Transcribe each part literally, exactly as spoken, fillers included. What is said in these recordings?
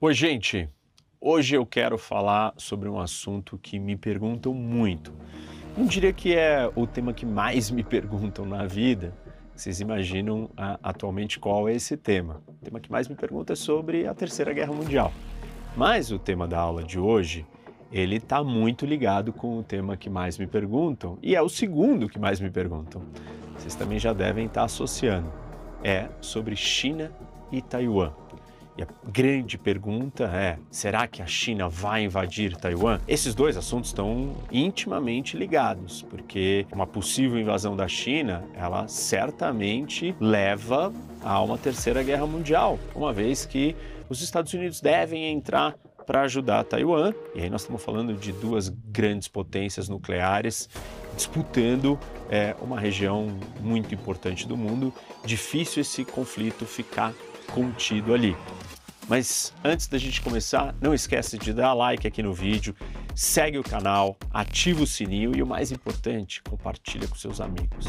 Oi, gente! Hoje eu quero falar sobre um assunto que me perguntam muito. Não diria que é o tema que mais me perguntam na vida. Vocês imaginam a, atualmente qual é esse tema? O tema que mais me pergunta é sobre a Terceira Guerra Mundial. Mas o tema da aula de hoje, ele está muito ligado com o tema que mais me perguntam e é o segundo que mais me perguntam. Vocês também já devem estar associando. É sobre China e Taiwan. E a grande pergunta é, será que a China vai invadir Taiwan? Esses dois assuntos estão intimamente ligados, porque uma possível invasão da China, ela certamente leva a uma terceira guerra mundial, uma vez que os Estados Unidos devem entrar para ajudar Taiwan, e aí nós estamos falando de duas grandes potências nucleares disputando é, uma região muito importante do mundo. Difícil esse conflito ficar contido ali. Mas antes da gente começar, não esquece de dar like aqui no vídeo, segue o canal, ativa o sininho e o mais importante, compartilha com seus amigos.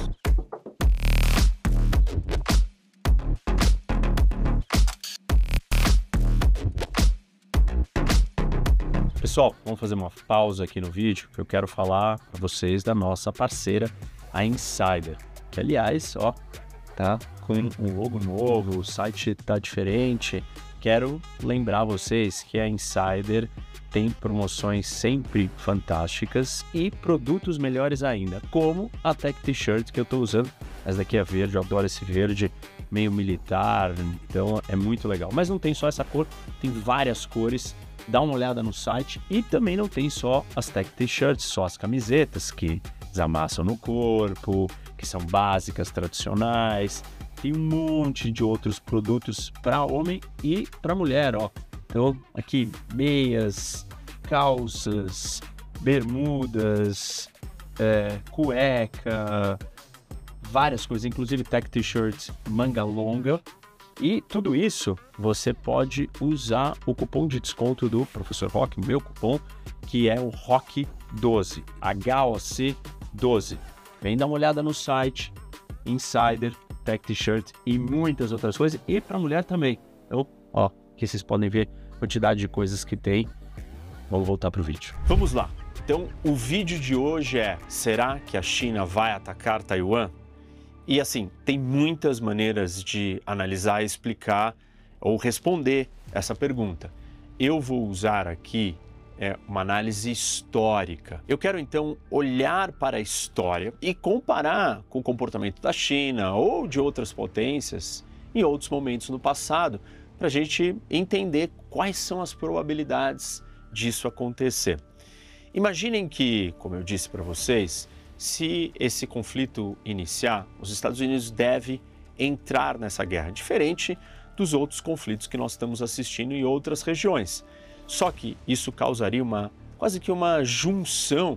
Pessoal, vamos fazer uma pausa aqui no vídeo, que eu quero falar para vocês da nossa parceira, a Insider, que aliás, ó, tá com um logo novo, o site tá diferente. Quero lembrar vocês que a Insider tem promoções sempre fantásticas e produtos melhores ainda, como a Tech T-shirt que eu estou usando. Essa daqui é verde, eu adoro esse verde, meio militar, então é muito legal. Mas não tem só essa cor, tem várias cores. Dá uma olhada no site e também não tem só as Tech T-shirts, só as camisetas que desamassam no corpo, que são básicas, tradicionais. Tem um monte de outros produtos para homem e para mulher, ó. Então, aqui, meias, calças, bermudas, é, cueca, várias coisas, inclusive Tech T-shirts, manga longa. E tudo isso você pode usar o cupom de desconto do Professor Rock, o meu cupom, que é o rock doze, H O C doze. Vem dar uma olhada no site, Insider, Tech T-shirt e muitas outras coisas, e para mulher também. Então, ó, que vocês podem ver a quantidade de coisas que tem. Vamos voltar para o vídeo. Vamos lá. Então, o vídeo de hoje é: será que a China vai atacar Taiwan? E assim, tem muitas maneiras de analisar, explicar ou responder essa pergunta. Eu vou usar aqui é, uma análise histórica. Eu quero então olhar para a história e comparar com o comportamento da China ou de outras potências em outros momentos no passado, para a gente entender quais são as probabilidades disso acontecer. Imaginem que, como eu disse para vocês, se esse conflito iniciar, os Estados Unidos devem entrar nessa guerra, diferente dos outros conflitos que nós estamos assistindo em outras regiões. Só que isso causaria uma, quase que uma junção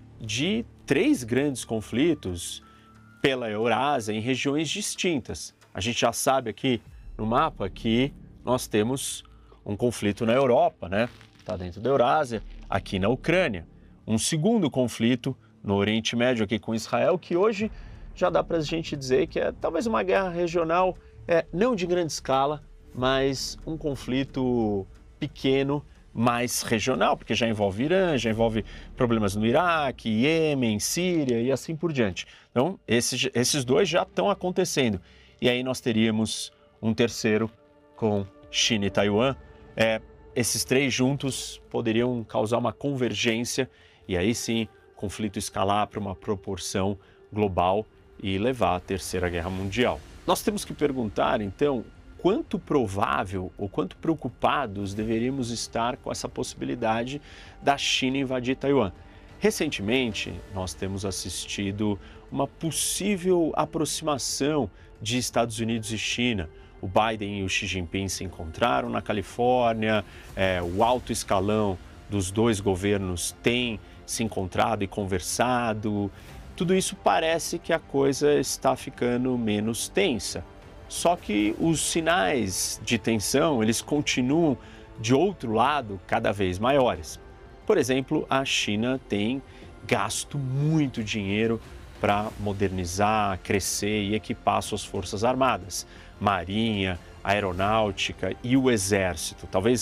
de três grandes conflitos pela Eurásia em regiões distintas. A gente já sabe aqui no mapa que nós temos um conflito na Europa, né? Está dentro da Eurásia, aqui na Ucrânia. Um segundo conflito no Oriente Médio aqui com Israel, que hoje já dá para a gente dizer que é talvez uma guerra regional, é, não de grande escala, mas um conflito pequeno, mais regional, porque já envolve Irã, já envolve problemas no Iraque, Iêmen, Síria e assim por diante. Então, esses, esses dois já estão acontecendo. E aí nós teríamos um terceiro com China e Taiwan. É, esses três juntos poderiam causar uma convergência e aí sim conflito escalar para uma proporção global e levar à Terceira Guerra Mundial. Nós temos que perguntar, então, quanto provável ou quanto preocupados deveríamos estar com essa possibilidade da China invadir Taiwan. Recentemente, nós temos assistido uma possível aproximação de Estados Unidos e China. O Biden e o Xi Jinping se encontraram na Califórnia, é, o alto escalão dos dois governos tem se encontrado e conversado. Tudo isso parece que a coisa está ficando menos tensa. Só que os sinais de tensão, eles continuam, de outro lado, cada vez maiores. Por exemplo, a China tem gasto muito dinheiro para modernizar, crescer e equipar suas forças armadas, marinha, aeronáutica e o exército. Talvez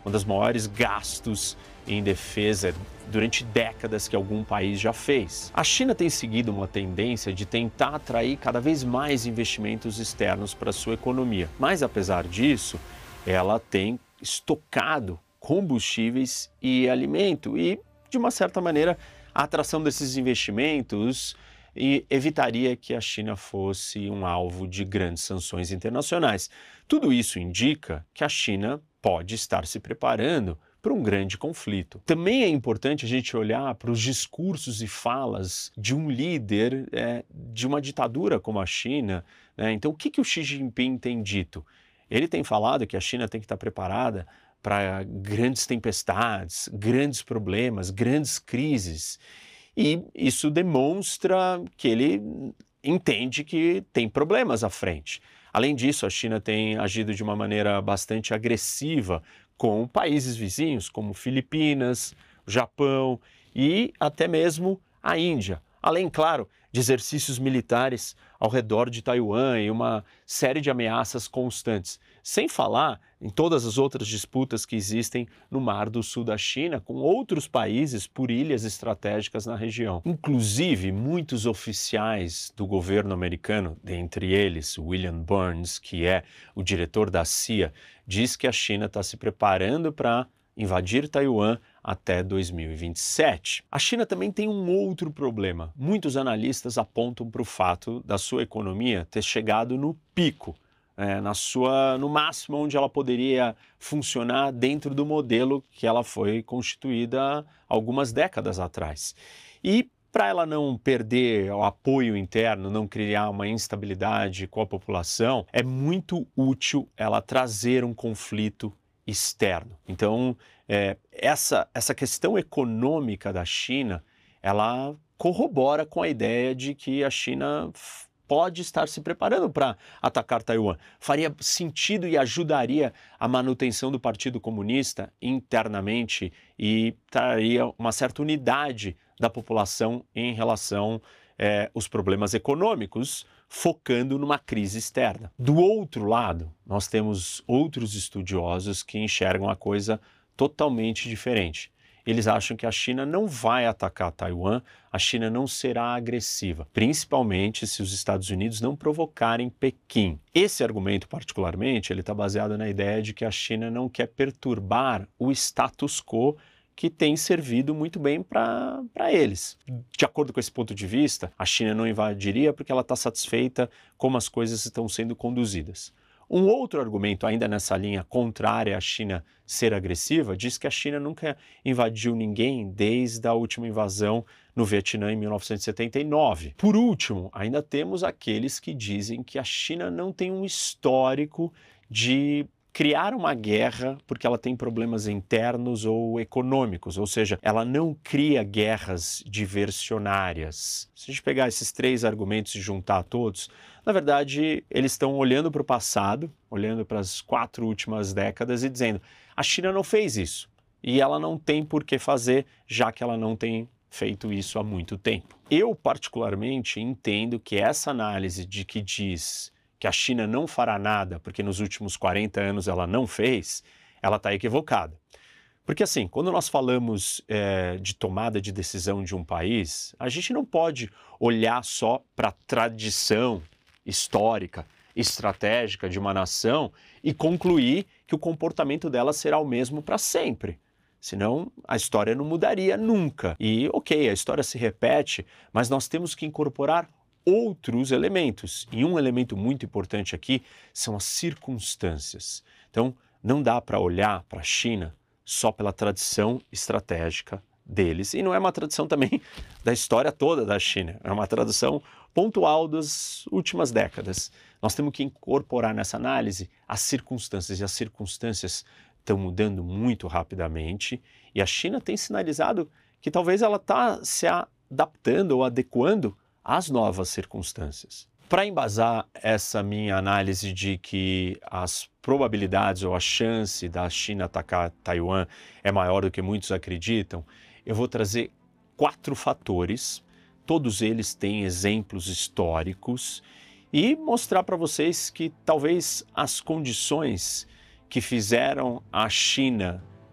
um dos maiores gastos em defesa durante décadas que algum país já fez. A China tem seguido uma tendência de tentar atrair cada vez mais investimentos externos para sua economia, mas apesar disso, ela tem estocado combustíveis e alimento e, de uma certa maneira, a atração desses investimentos e evitaria que a China fosse um alvo de grandes sanções internacionais. Tudo isso indica que a China pode estar se preparando para um grande conflito. Também é importante a gente olhar para os discursos e falas de um líder é, de uma ditadura como a China, né? Então, o que, que o Xi Jinping tem dito? Ele tem falado que a China tem que estar preparada para grandes tempestades, grandes problemas, grandes crises. E isso demonstra que ele entende que tem problemas à frente. Além disso, a China tem agido de uma maneira bastante agressiva com países vizinhos, como Filipinas, Japão e até mesmo a Índia. Além, claro, de exercícios militares ao redor de Taiwan e uma série de ameaças constantes. Sem falar em todas as outras disputas que existem no Mar do Sul da China com outros países por ilhas estratégicas na região. Inclusive, muitos oficiais do governo americano, dentre eles William Burns, que é o diretor da C I A, diz que a China está se preparando para invadir Taiwan até dois mil e vinte e sete. A China também tem um outro problema. Muitos analistas apontam para o fato da sua economia ter chegado no pico, é, na sua, no máximo onde ela poderia funcionar dentro do modelo que ela foi constituída algumas décadas atrás. E para ela não perder o apoio interno, não criar uma instabilidade com a população, é muito útil ela trazer um conflito externo. Então, é, essa, essa questão econômica da China, ela corrobora com a ideia de que a China pode estar se preparando para atacar Taiwan. Faria sentido e ajudaria a manutenção do Partido Comunista internamente e traria uma certa unidade da população em relação é, aos problemas econômicos, focando numa crise externa. Do outro lado, nós temos outros estudiosos que enxergam a coisa totalmente diferente. Eles acham que a China não vai atacar Taiwan, a China não será agressiva, principalmente se os Estados Unidos não provocarem Pequim. Esse argumento, particularmente, ele está baseado na ideia de que a China não quer perturbar o status quo que tem servido muito bem para eles. De acordo com esse ponto de vista, a China não invadiria porque ela está satisfeita como as coisas estão sendo conduzidas. Um outro argumento, ainda nessa linha contrária à China ser agressiva, diz que a China nunca invadiu ninguém desde a última invasão no Vietnã em mil novecentos e setenta e nove. Por último, ainda temos aqueles que dizem que a China não tem um histórico de criar uma guerra porque ela tem problemas internos ou econômicos, ou seja, ela não cria guerras diversionárias. Se a gente pegar esses três argumentos e juntar todos, na verdade, eles estão olhando para o passado, olhando para as quatro últimas décadas e dizendo: a China não fez isso e ela não tem por que fazer, já que ela não tem feito isso há muito tempo. Eu, particularmente, entendo que essa análise de que diz que a China não fará nada porque nos últimos quarenta anos ela não fez, ela está equivocada. Porque assim, quando nós falamos é, de tomada de decisão de um país, a gente não pode olhar só para a tradição histórica, estratégica de uma nação e concluir que o comportamento dela será o mesmo para sempre. Senão a história não mudaria nunca. E ok, a história se repete, mas nós temos que incorporar outros elementos. E um elemento muito importante aqui são as circunstâncias. Então, não dá para olhar para a China só pela tradição estratégica deles. E não é uma tradição também da história toda da China, é uma tradição pontual das últimas décadas. Nós temos que incorporar nessa análise as circunstâncias, e as circunstâncias estão mudando muito rapidamente, e a China tem sinalizado que talvez ela está se adaptando ou adequando às novas circunstâncias. Para embasar essa minha análise de que as probabilidades ou a chance da China atacar Taiwan é maior do que muitos acreditam, eu vou trazer quatro fatores, todos eles têm exemplos históricos, e mostrar para vocês que talvez as condições que fizeram a China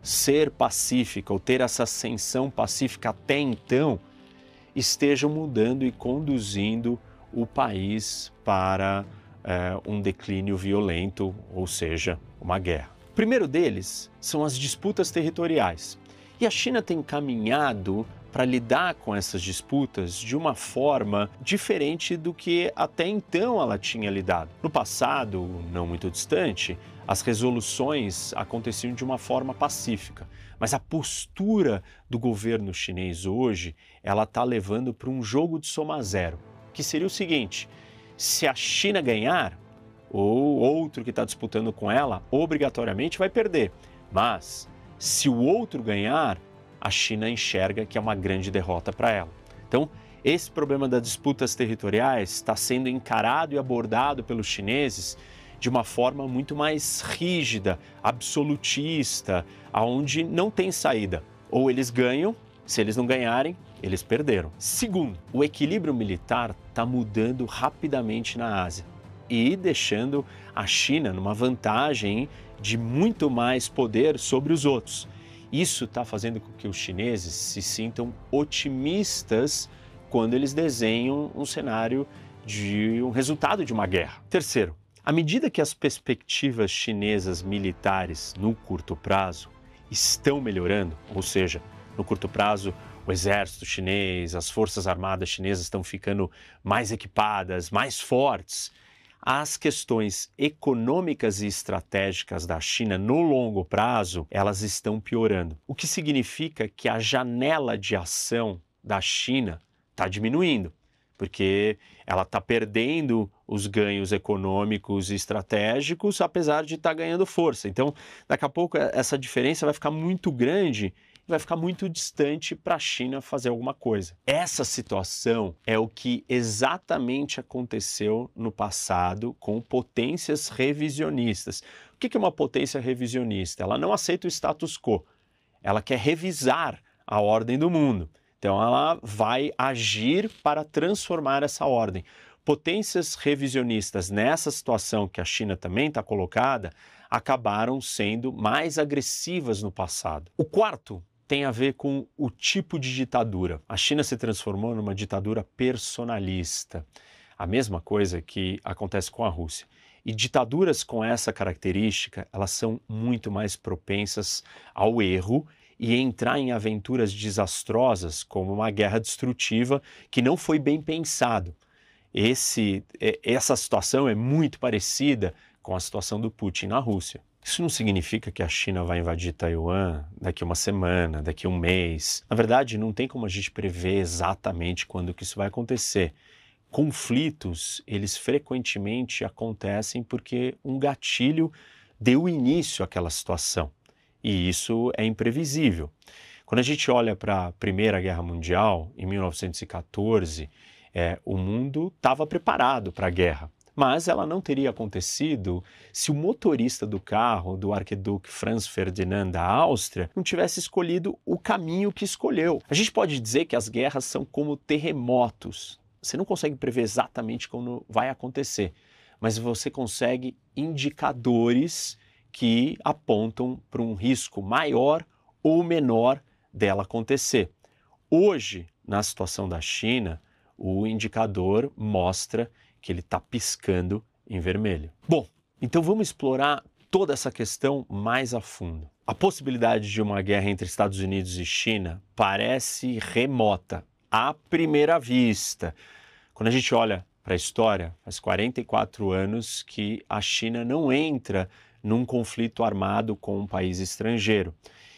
ser pacífica ou ter essa ascensão pacífica até então estejam mudando e conduzindo o país para é, um declínio violento, ou seja, uma guerra. O primeiro deles são as disputas territoriais. E a China tem caminhado para lidar com essas disputas de uma forma diferente do que até então ela tinha lidado. No passado, não muito distante, as resoluções aconteciam de uma forma pacífica, mas a postura do governo chinês hoje, ela está levando para um jogo de soma zero, que seria o seguinte: se a China ganhar, ou outro que está disputando com ela, obrigatoriamente vai perder, mas se o outro ganhar, a China enxerga que é uma grande derrota para ela. Então, esse problema das disputas territoriais está sendo encarado e abordado pelos chineses de uma forma muito mais rígida, absolutista, aonde não tem saída. Ou eles ganham, se eles não ganharem, eles perderam. Segundo, o equilíbrio militar está mudando rapidamente na Ásia e deixando a China numa vantagem de muito mais poder sobre os outros. Isso está fazendo com que os chineses se sintam otimistas quando eles desenham um cenário de um resultado de uma guerra. Terceiro, à medida que as perspectivas chinesas militares no curto prazo estão melhorando, ou seja, no curto prazo o exército chinês, as forças armadas chinesas estão ficando mais equipadas, mais fortes, as questões econômicas e estratégicas da China no longo prazo, elas estão piorando. O que significa que a janela de ação da China está diminuindo, porque ela está perdendo os ganhos econômicos e estratégicos, apesar de estar tá ganhando força. Então, daqui a pouco, essa diferença vai ficar muito grande, vai ficar muito distante para a China fazer alguma coisa. Essa situação é o que exatamente aconteceu no passado com potências revisionistas. O que é uma potência revisionista? Ela não aceita o status quo, ela quer revisar a ordem do mundo. Então ela vai agir para transformar essa ordem. Potências revisionistas nessa situação que a China também está colocada, acabaram sendo mais agressivas no passado. O quarto tem a ver com o tipo de ditadura. A China se transformou numa ditadura personalista, a mesma coisa que acontece com a Rússia. E ditaduras com essa característica, elas são muito mais propensas ao erro e entrar em aventuras desastrosas, como uma guerra destrutiva que não foi bem pensado. Esse, essa situação é muito parecida com a situação do Putin na Rússia. Isso não significa que a China vai invadir Taiwan daqui a uma semana, daqui a um mês. Na verdade, não tem como a gente prever exatamente quando que isso vai acontecer. Conflitos, eles frequentemente acontecem porque um gatilho deu início àquela situação. E isso é imprevisível. Quando a gente olha para a Primeira Guerra Mundial, em mil novecentos e quatorze, é, o mundo estava preparado para a guerra. Mas ela não teria acontecido se o motorista do carro do arquiduque Franz Ferdinand da Áustria não tivesse escolhido o caminho que escolheu. A gente pode dizer que as guerras são como terremotos. Você não consegue prever exatamente quando vai acontecer, mas você consegue indicadores que apontam para um risco maior ou menor dela acontecer. Hoje, na situação da China, o indicador mostra que ele está piscando em vermelho. Bom, então vamos explorar toda essa questão mais a fundo. A possibilidade de uma guerra entre Estados Unidos e China parece remota, à primeira vista. Quando a gente olha para a história, faz quarenta e quatro anos que a China não entra num conflito armado com um país estrangeiro.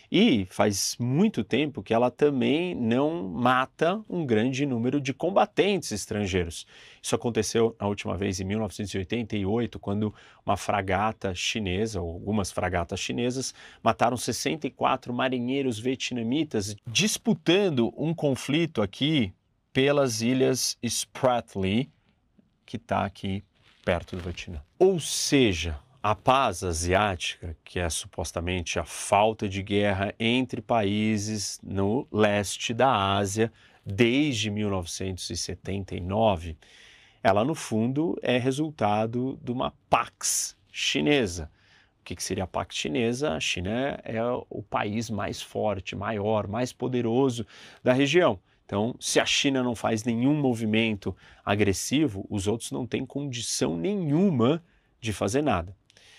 E faz muito tempo que ela também não mata um grande número de combatentes estrangeiros. Isso aconteceu na última vez em mil novecentos e oitenta e oito, quando uma fragata chinesa, ou algumas fragatas chinesas, mataram sessenta e quatro marinheiros vietnamitas, disputando um conflito aqui pelas ilhas Spratly, que está aqui perto do Vietnã. Ou seja, a paz asiática, que é supostamente a falta de guerra entre países no leste da Ásia desde mil novecentos e setenta e nove, ela no fundo é resultado de uma Pax chinesa. que, que seria a pacto chinesa? A China é, é o país mais forte, maior, mais poderoso da região. Então, se a China não faz nenhum movimento agressivo, os outros não têm condição nenhuma de fazer nada.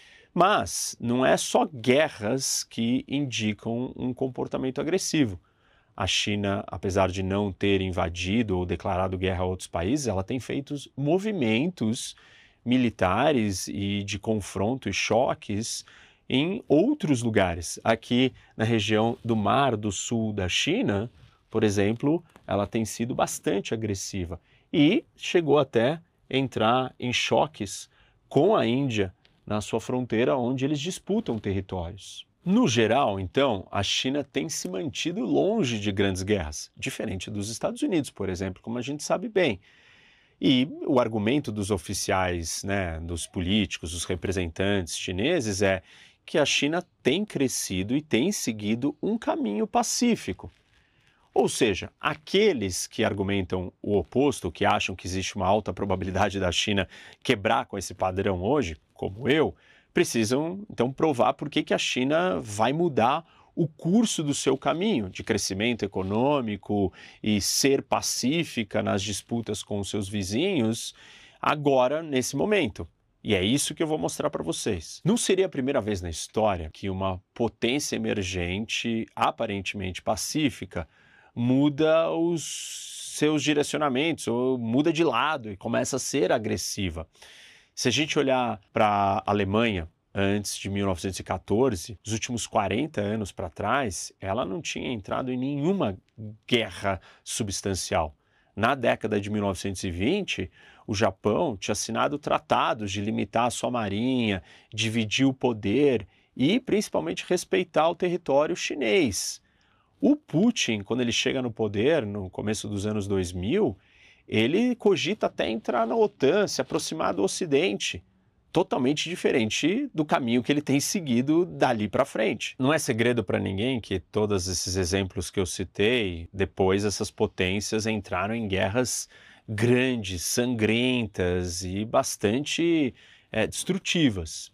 Mas não é só guerras que indicam um comportamento agressivo. A China, apesar de não ter invadido ou declarado guerra a outros países, ela tem feito movimentos militares e de confronto e choques em outros lugares. Aqui na região do Mar do Sul da China, por exemplo, ela tem sido bastante agressiva e chegou até a entrar em choques com a Índia na sua fronteira, onde eles disputam territórios. No geral, então, a China tem se mantido longe de grandes guerras, diferente dos Estados Unidos, por exemplo, como a gente sabe bem. E o argumento dos oficiais, né, dos políticos, dos representantes chineses é que a China tem crescido e tem seguido um caminho pacífico. Ou seja, aqueles que argumentam o oposto, que acham que existe uma alta probabilidade da China quebrar com esse padrão hoje, como eu, precisam então provar por que que a China vai mudar o curso do seu caminho de crescimento econômico e ser pacífica nas disputas com os seus vizinhos agora, nesse momento. E é isso que eu vou mostrar para vocês. Não seria a primeira vez na história que uma potência emergente, aparentemente pacífica, muda os seus direcionamentos, ou muda de lado e começa a ser agressiva. Se a gente olhar para a Alemanha antes de mil novecentos e quatorze, os últimos quarenta anos para trás, ela não tinha entrado em nenhuma guerra substancial. Na década de mil novecentos e vinte, o Japão tinha assinado tratados de limitar a sua marinha, dividir o poder e, principalmente, respeitar o território chinês. O Putin, quando ele chega no poder, no começo dos anos dois mil, ele cogita até entrar na OTAN, se aproximar do Ocidente. Totalmente diferente do caminho que ele tem seguido dali para frente. Não é segredo para ninguém que todos esses exemplos que eu citei, depois essas potências entraram em guerras grandes, sangrentas e bastante é, destrutivas.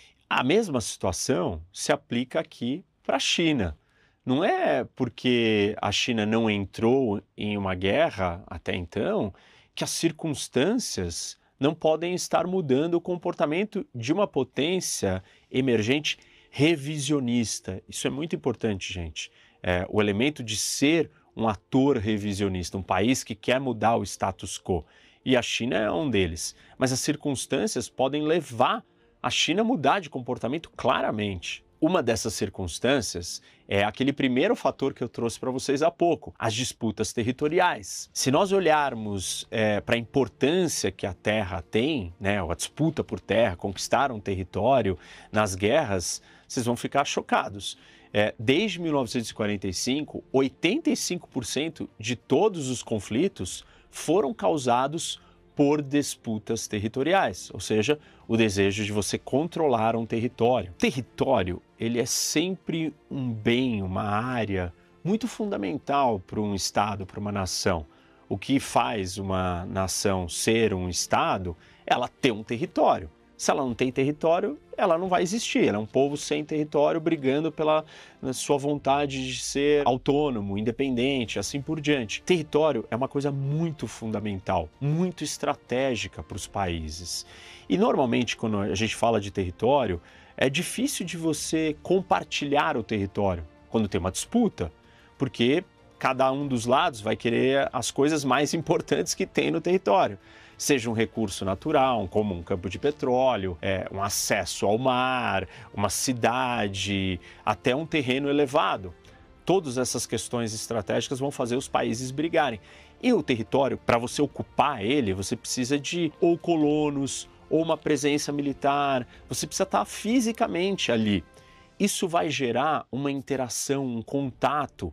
A mesma situação se aplica aqui para a China. Não é porque a China não entrou em uma guerra até então que as circunstâncias não podem estar mudando o comportamento de uma potência emergente revisionista. Isso é muito importante, gente. É, o elemento de ser um ator revisionista, um país que quer mudar o status quo. E a China é um deles. Mas as circunstâncias podem levar a China a mudar de comportamento claramente. Uma dessas circunstâncias é aquele primeiro fator que eu trouxe para vocês há pouco, as disputas territoriais. Se nós olharmos é, para a importância que a terra tem, né, a disputa por terra, conquistar um território nas guerras, vocês vão ficar chocados. É, desde mil novecentos e quarenta e cinco, oitenta e cinco por cento de todos os conflitos foram causados por disputas territoriais, ou seja, o desejo de você controlar um território. Território, ele é sempre um bem, uma área muito fundamental para um estado, para uma nação. O que faz uma nação ser um estado é ela ter um território. Se ela não tem território, ela não vai existir. Ela é um povo sem território, brigando pela sua vontade de ser autônomo, independente, assim por diante. Território é uma coisa muito fundamental, muito estratégica para os países. E normalmente, quando a gente fala de território, é difícil de você compartilhar o território quando tem uma disputa, porque cada um dos lados vai querer as coisas mais importantes que tem no território. Seja um recurso natural, como um campo de petróleo, é, um acesso ao mar, uma cidade, até um terreno elevado. Todas essas questões estratégicas vão fazer os países brigarem. E o território, para você ocupar ele, você precisa de ou colonos, ou uma presença militar, você precisa estar fisicamente ali. Isso vai gerar uma interação, um contato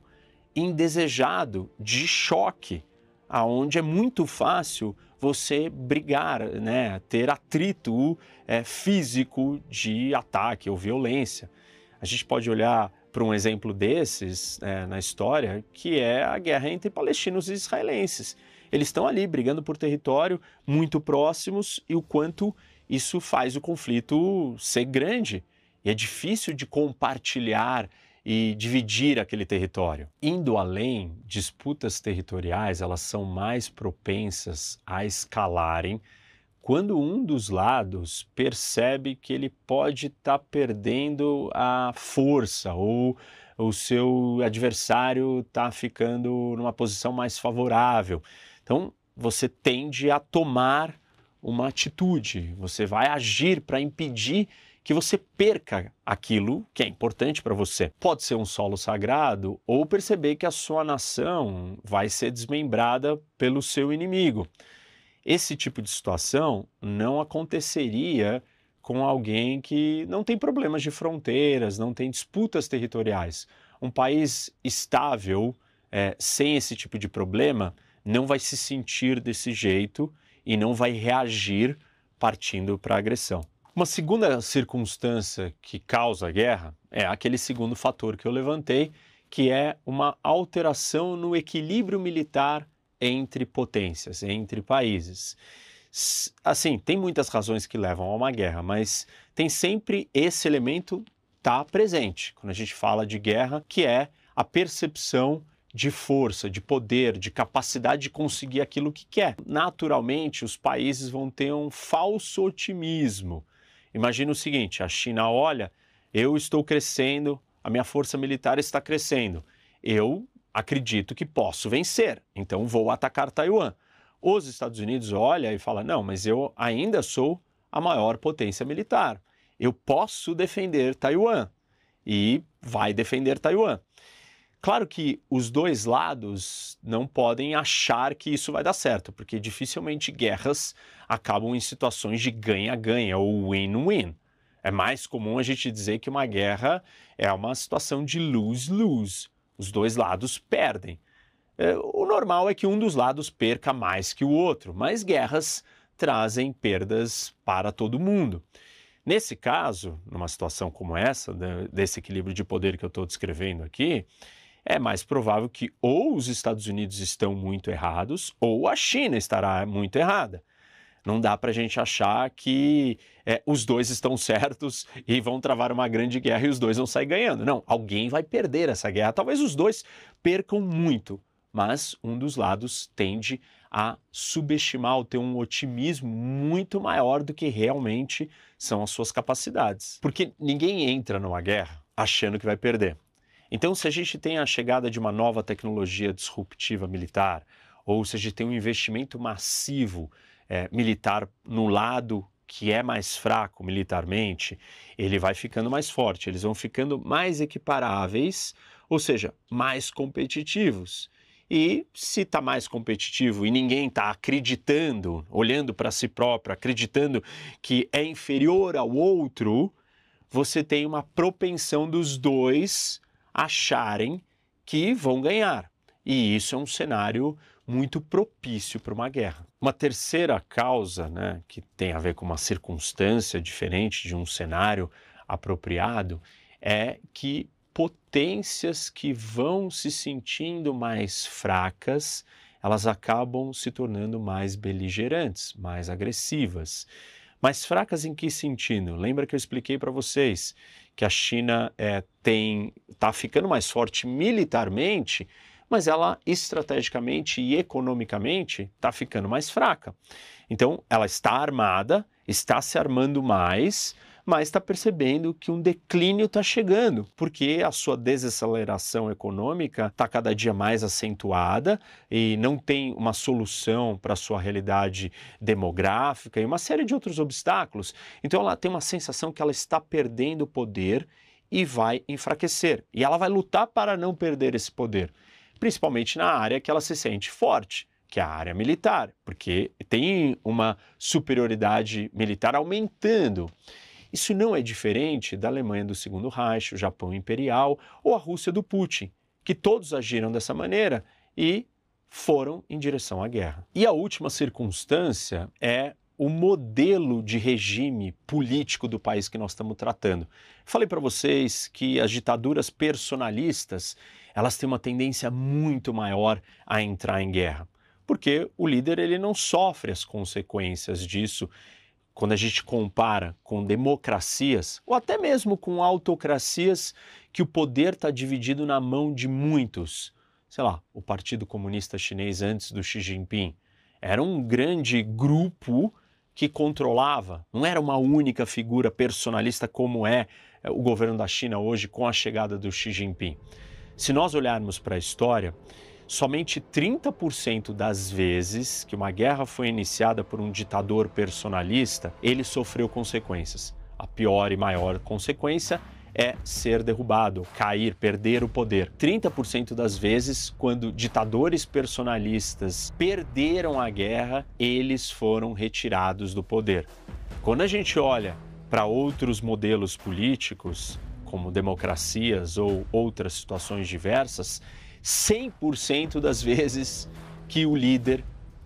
indesejado de choque, aonde é muito fácil você brigar, né, ter atrito é, físico de ataque ou violência. A gente pode olhar para um exemplo desses é, na história, que é a guerra entre palestinos e israelenses. Eles estão ali brigando por território, muito próximos, e o quanto isso faz o conflito ser grande e é difícil de compartilhar e dividir aquele território. Indo além, disputas territoriais, elas são mais propensas a escalarem quando um dos lados percebe que ele pode estar tá perdendo a força ou o seu adversário está ficando numa posição mais favorável. Então, você tende a tomar uma atitude, você vai agir para impedir que você perca aquilo que é importante para você. Pode ser um solo sagrado ou perceber que a sua nação vai ser desmembrada pelo seu inimigo. Esse tipo de situação não aconteceria com alguém que não tem problemas de fronteiras, não tem disputas territoriais. Um país estável, é, sem esse tipo de problema, não vai se sentir desse jeito e não vai reagir partindo para a agressão. Uma segunda circunstância que causa a guerra é aquele segundo fator que eu levantei, que é uma alteração no equilíbrio militar entre potências, entre países. Assim, tem muitas razões que levam a uma guerra, mas tem sempre esse elemento tá presente quando a gente fala de guerra, que é a percepção de força, de poder, de capacidade de conseguir aquilo que quer. Naturalmente, os países vão ter um falso otimismo. Imagina o seguinte, a China olha, eu estou crescendo, a minha força militar está crescendo, eu acredito que posso vencer, então vou atacar Taiwan. Os Estados Unidos olham e falam, não, mas eu ainda sou a maior potência militar, eu posso defender Taiwan, e vai defender Taiwan. Claro que os dois lados não podem achar que isso vai dar certo, porque dificilmente guerras acabam em situações de ganha-ganha ou win-win. É mais comum a gente dizer que uma guerra é uma situação de lose-lose. Os dois lados perdem. O normal é que um dos lados perca mais que o outro, mas guerras trazem perdas para todo mundo. Nesse caso, numa situação como essa, desse equilíbrio de poder que eu estou descrevendo aqui, é mais provável que ou os Estados Unidos estão muito errados ou a China estará muito errada. Não dá para a gente achar que é, os dois estão certos e vão travar uma grande guerra e os dois vão sair ganhando. Não, alguém vai perder essa guerra. Talvez os dois percam muito, mas um dos lados tende a subestimar ou ter um otimismo muito maior do que realmente são as suas capacidades. Porque ninguém entra numa guerra achando que vai perder. Então, se a gente tem a chegada de uma nova tecnologia disruptiva militar, ou se a gente tem um investimento massivo é, militar no lado que é mais fraco militarmente, ele vai ficando mais forte, eles vão ficando mais equiparáveis, ou seja, mais competitivos. E se está mais competitivo e ninguém está acreditando, olhando para si próprio, acreditando que é inferior ao outro, você tem uma propensão dos dois acharem que vão ganhar. E isso é um cenário muito propício para uma guerra. Uma terceira causa, né, que tem a ver com uma circunstância diferente de um cenário apropriado, é que potências que vão se sentindo mais fracas, elas acabam se tornando mais beligerantes, mais agressivas. Mais fracas em que sentido? Lembra que eu expliquei para vocês que a China é, tem está ficando mais forte militarmente, mas ela estrategicamente e economicamente está ficando mais fraca. Então, ela está armada, está se armando mais, mas está percebendo que um declínio está chegando, porque a sua desaceleração econômica está cada dia mais acentuada e não tem uma solução para a sua realidade demográfica e uma série de outros obstáculos. Então ela tem uma sensação que ela está perdendo poder e vai enfraquecer. E ela vai lutar para não perder esse poder, principalmente na área que ela se sente forte, que é a área militar, porque tem uma superioridade militar aumentando. Isso não é diferente da Alemanha do Segundo Reich, o Japão Imperial ou a Rússia do Putin, que todos agiram dessa maneira e foram em direção à guerra. E a última circunstância é o modelo de regime político do país que nós estamos tratando. Falei para vocês que as ditaduras personalistas, elas têm uma tendência muito maior a entrar em guerra, porque o líder ele não sofre as consequências disso quando a gente compara com democracias, ou até mesmo com autocracias, que o poder está dividido na mão de muitos. Sei lá, o Partido Comunista Chinês antes do Xi Jinping era um grande grupo que controlava, não era uma única figura personalista como é o governo da China hoje com a chegada do Xi Jinping. Se nós olharmos para a história, somente trinta por cento das vezes que uma guerra foi iniciada por um ditador personalista, ele sofreu consequências. A pior e maior consequência é ser derrubado, cair, perder o poder. trinta por cento das vezes, quando ditadores personalistas perderam a guerra, eles foram retirados do poder. Quando a gente olha para outros modelos políticos, como democracias ou outras situações diversas, cem por cento das vezes que o líder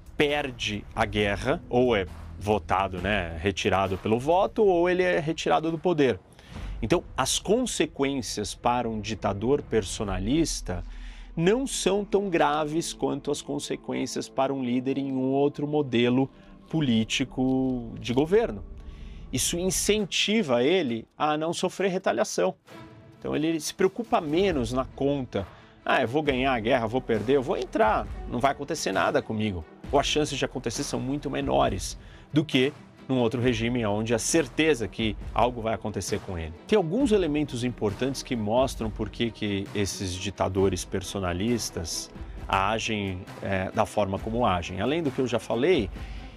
perde a guerra, ou é votado, né, retirado pelo voto, ou ele é retirado do poder. Então, as consequências para um ditador personalista não são tão graves quanto as consequências para um líder em um outro modelo político de governo. Isso incentiva ele a não sofrer retaliação. Então, ele se preocupa menos na conta. Ah, eu vou ganhar a guerra, vou perder, eu vou entrar, não vai acontecer nada comigo. Ou as chances de acontecer são muito menores do que num outro regime onde a certeza que algo vai acontecer com ele. Tem alguns elementos importantes que mostram por que, que esses ditadores personalistas agem é, da forma como agem. Além do que eu já falei,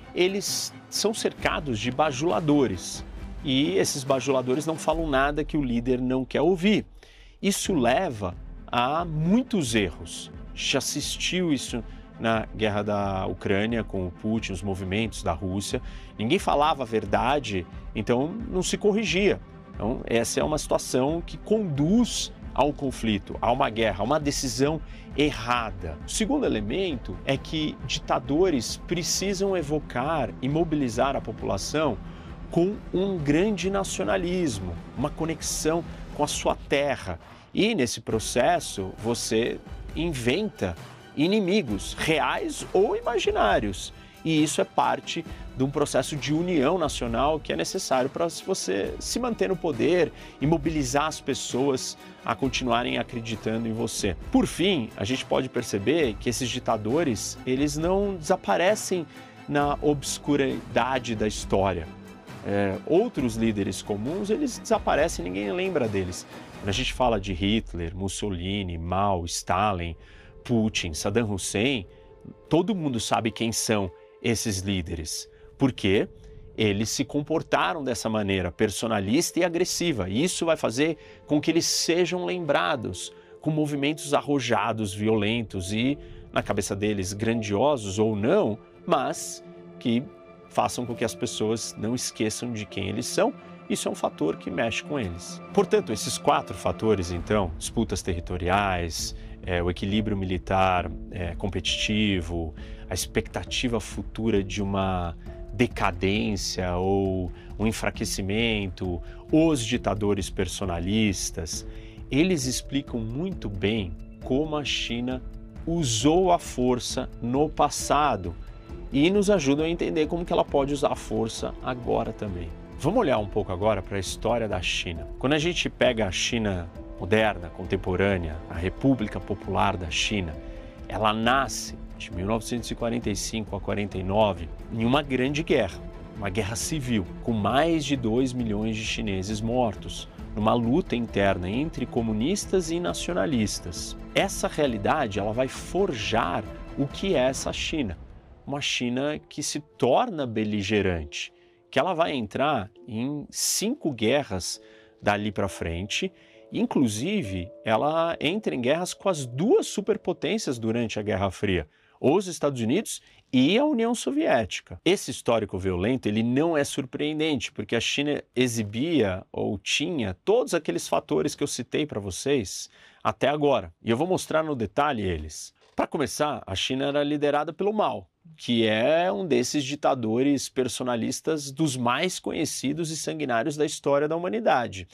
eles são cercados de bajuladores. E esses bajuladores não falam nada que o líder não quer ouvir. Isso leva a muitos erros. Já assistiu isso na guerra da Ucrânia com o Putin, os movimentos da Rússia. Ninguém falava a verdade, então não se corrigia. Então, essa é uma situação que conduz ao conflito, a uma guerra, a uma decisão errada. O segundo elemento é que ditadores precisam evocar e mobilizar a população com um grande nacionalismo, uma conexão com a sua terra. E nesse processo você inventa inimigos reais ou imaginários. E isso é parte de um processo de união nacional que é necessário para você se manter no poder e mobilizar as pessoas a continuarem acreditando em você. Por fim, a gente pode perceber que esses ditadores, eles não desaparecem na obscuridade da história. É, outros líderes comuns, eles desaparecem, ninguém lembra deles. Quando a gente fala de Hitler, Mussolini, Mao, Stalin, Putin, Saddam Hussein, todo mundo sabe quem são esses líderes, porque eles se comportaram dessa maneira personalista e agressiva, e isso vai fazer com que eles sejam lembrados com movimentos arrojados, violentos e, na cabeça deles, grandiosos ou não, mas que façam com que as pessoas não esqueçam de quem eles são. Isso é um fator que mexe com eles. Portanto, esses quatro fatores, então, disputas territoriais, é, o equilíbrio militar é, competitivo, a expectativa futura de uma decadência ou um enfraquecimento, os ditadores personalistas, eles explicam muito bem como a China usou a força no passado e nos ajudam a entender como que ela pode usar a força agora também. Vamos olhar um pouco agora para a história da China. Quando a gente pega a China moderna, contemporânea, a República Popular da China, ela nasce de mil novecentos e quarenta e cinco a quarenta e nove em uma grande guerra, uma guerra civil, com mais de dois milhões de chineses mortos, numa luta interna entre comunistas e nacionalistas. Essa realidade ela vai forjar o que é essa China, uma China que se torna beligerante, que ela vai entrar em cinco guerras dali para frente. Inclusive, ela entra em guerras com as duas superpotências durante a Guerra Fria, os Estados Unidos e a União Soviética. Esse histórico violento ele não é surpreendente, porque a China exibia ou tinha todos aqueles fatores que eu citei para vocês até agora. E eu vou mostrar no detalhe eles. Para começar, a China era liderada pelo Mao, que é um desses ditadores personalistas dos mais conhecidos e sanguinários da história da humanidade.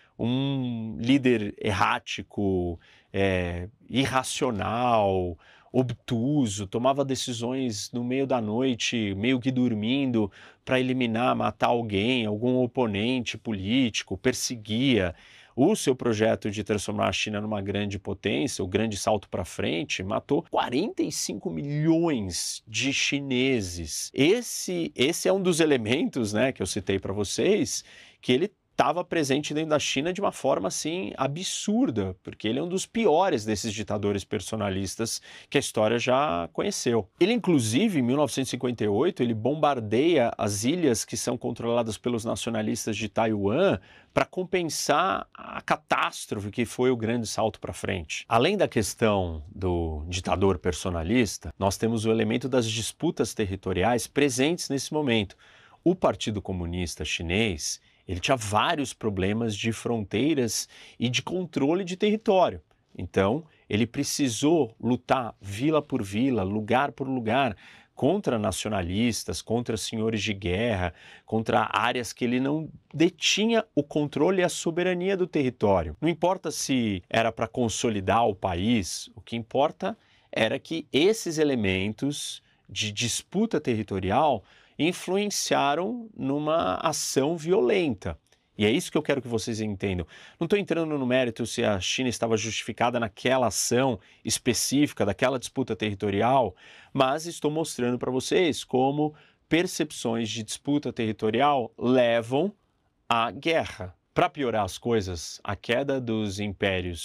Um líder errático, é, irracional, obtuso, tomava decisões no meio da noite, meio que dormindo, para eliminar, matar alguém, algum oponente político, perseguia. O seu projeto de transformar a China numa grande potência, o grande salto para frente, matou quarenta e cinco milhões de chineses. Esse, esse é um dos elementos, né, que eu citei para vocês, que ele estava presente dentro da China de uma forma assim absurda, porque ele é um dos piores desses ditadores personalistas que a história já conheceu. Ele, inclusive, em mil novecentos e cinquenta e oito, ele bombardeia as ilhas que são controladas pelos nacionalistas de Taiwan para compensar a catástrofe que foi o grande salto para frente. Além da questão do ditador personalista, nós temos o elemento das disputas territoriais presentes nesse momento. O Partido Comunista Chinês, ele tinha vários problemas de fronteiras e de controle de território. Então, ele precisou lutar vila por vila, lugar por lugar, contra nacionalistas, contra senhores de guerra, contra áreas que ele não detinha o controle e a soberania do território. Não importa se era para consolidar o país, o que importa era que esses elementos de disputa territorial influenciaram numa ação violenta. E é isso que eu quero que vocês entendam. Não estou entrando no mérito se a China estava justificada naquela ação específica, daquela disputa territorial, mas estou mostrando para vocês como percepções de disputa territorial levam à guerra. Para piorar as coisas, a queda dos impérios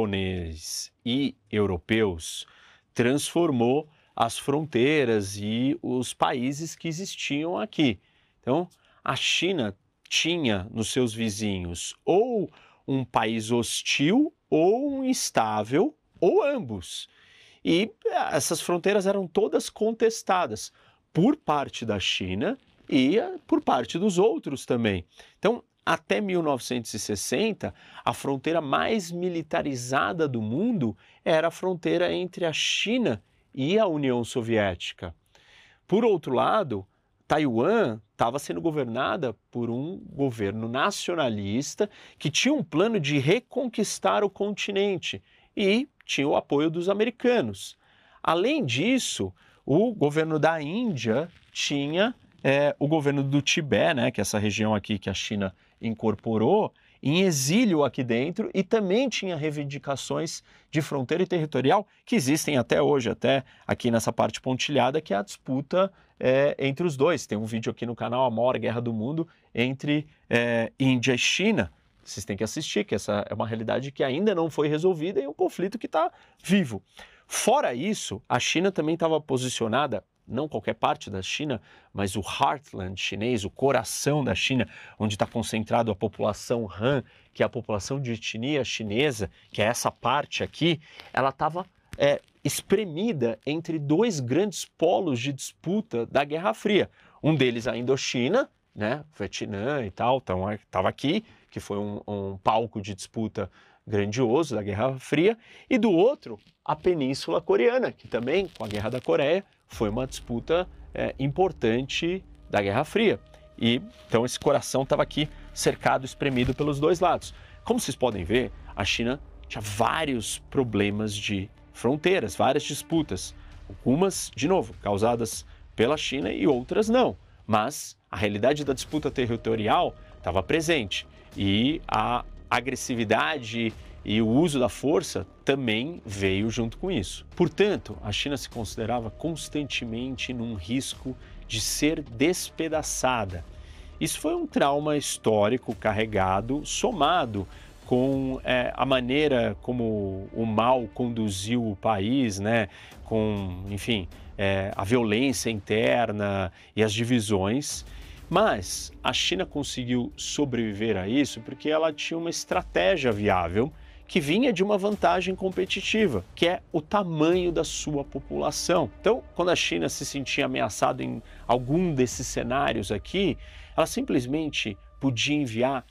japonês e europeus transformou as fronteiras e os países que existiam aqui. Então, a China tinha nos seus vizinhos ou um país hostil ou um instável, ou ambos. E essas fronteiras eram todas contestadas por parte da China e por parte dos outros também. Então, até mil novecentos e sessenta, a fronteira mais militarizada do mundo era a fronteira entre a China e a União Soviética. Por outro lado, Taiwan estava sendo governada por um governo nacionalista que tinha um plano de reconquistar o continente e tinha o apoio dos americanos. Além disso, o governo da Índia tinha é, o governo do Tibete, né, que é essa região aqui que a China incorporou, em exílio aqui dentro, e também tinha reivindicações de fronteira e territorial que existem até hoje, até aqui nessa parte pontilhada, que é a disputa é, entre os dois. Tem um vídeo aqui no canal, A Maior Guerra do Mundo, entre é, Índia e China. Vocês têm que assistir, que essa é uma realidade que ainda não foi resolvida e um conflito que está vivo. Fora isso, a China também estava posicionada, não qualquer parte da China, mas o heartland chinês, o coração da China, onde está concentrado a população Han, que é a população de etnia chinesa, que é essa parte aqui, ela estava é, espremida entre dois grandes polos de disputa da Guerra Fria. Um deles a Indochina, né, Vietnã e tal, estava então, aqui, que foi um, um palco de disputa grandioso da Guerra Fria, e do outro, a Península Coreana, que também, com a Guerra da Coreia, foi uma disputa é, importante da Guerra Fria. E então esse coração estava aqui cercado, espremido pelos dois lados. Como vocês podem ver, a China tinha vários problemas de fronteiras, várias disputas. Algumas, de novo, causadas pela China e outras não. Mas a realidade da disputa territorial estava presente. E a agressividade e o uso da força também veio junto com isso. Portanto, a China se considerava constantemente num risco de ser despedaçada. Isso foi um trauma histórico carregado, somado com é, a maneira como o mal conduziu o país, né? Com, enfim, é, a violência interna e as divisões. Mas a China conseguiu sobreviver a isso porque ela tinha uma estratégia viável que vinha de uma vantagem competitiva, que é o tamanho da sua população. Então, quando a China se sentia ameaçada em algum desses cenários aqui, ela simplesmente podia enviar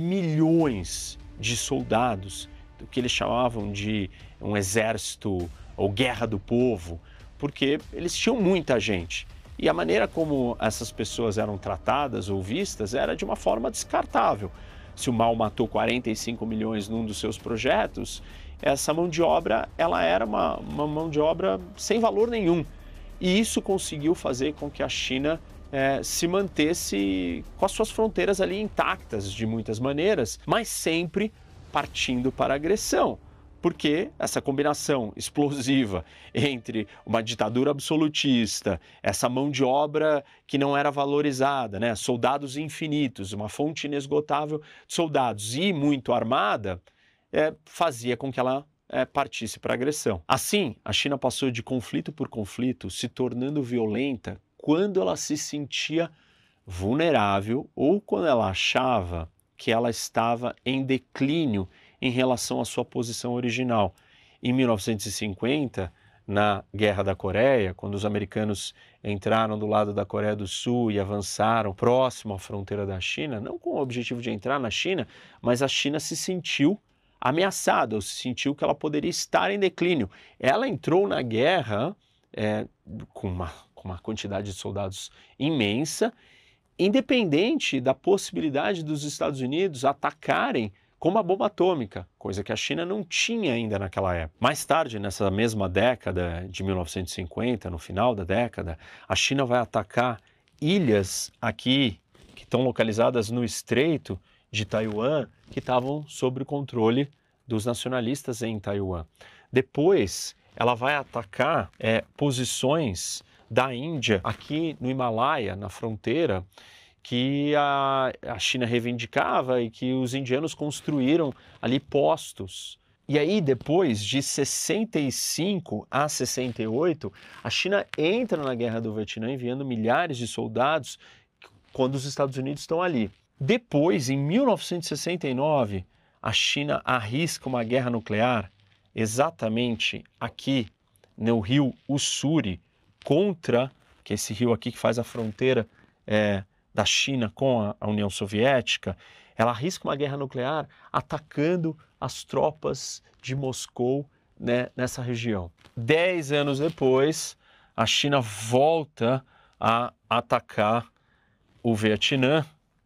milhões de soldados, do que eles chamavam de um exército ou guerra do povo, porque eles tinham muita gente. E a maneira como essas pessoas eram tratadas ou vistas era de uma forma descartável. Se o Mao matou quarenta e cinco milhões num dos seus projetos, essa mão de obra ela era uma, uma mão de obra sem valor nenhum. E isso conseguiu fazer com que a China é, se mantesse com as suas fronteiras ali intactas de muitas maneiras, mas sempre partindo para a agressão. Porque essa combinação explosiva entre uma ditadura absolutista, essa mão de obra que não era valorizada, né? Soldados infinitos, uma fonte inesgotável de soldados e muito armada, é, fazia com que ela é, partisse para a agressão. Assim, a China passou de conflito por conflito, se tornando violenta quando ela se sentia vulnerável ou quando ela achava que ela estava em declínio em relação à sua posição original. Em mil novecentos e cinquenta, na Guerra da Coreia, quando os americanos entraram do lado da Coreia do Sul e avançaram próximo à fronteira da China, não com o objetivo de entrar na China, mas a China se sentiu ameaçada, ou se sentiu que ela poderia estar em declínio. Ela entrou na guerra é, com, uma, com uma quantidade de soldados imensa, independente da possibilidade dos Estados Unidos atacarem com uma bomba atômica, coisa que a China não tinha ainda naquela época. Mais tarde, nessa mesma década de mil novecentos e cinquenta, no final da década, a China vai atacar ilhas aqui, que estão localizadas no Estreito de Taiwan, que estavam sob o controle dos nacionalistas em Taiwan. Depois, ela vai atacar é, posições da Índia aqui no Himalaia, na fronteira, que a, a China reivindicava e que os indianos construíram ali postos. E aí, depois de sessenta e cinco a sessenta e oito, a China entra na Guerra do Vietnã enviando milhares de soldados quando os Estados Unidos estão ali. Depois, em mil novecentos e sessenta e nove, a China arrisca uma guerra nuclear exatamente aqui no rio Ussuri, contra, que é esse rio aqui que faz a fronteira é, da China com a, a União Soviética. Ela arrisca uma guerra nuclear atacando as tropas de Moscou, né, nessa região. Dez anos depois, a China volta a atacar o Vietnã,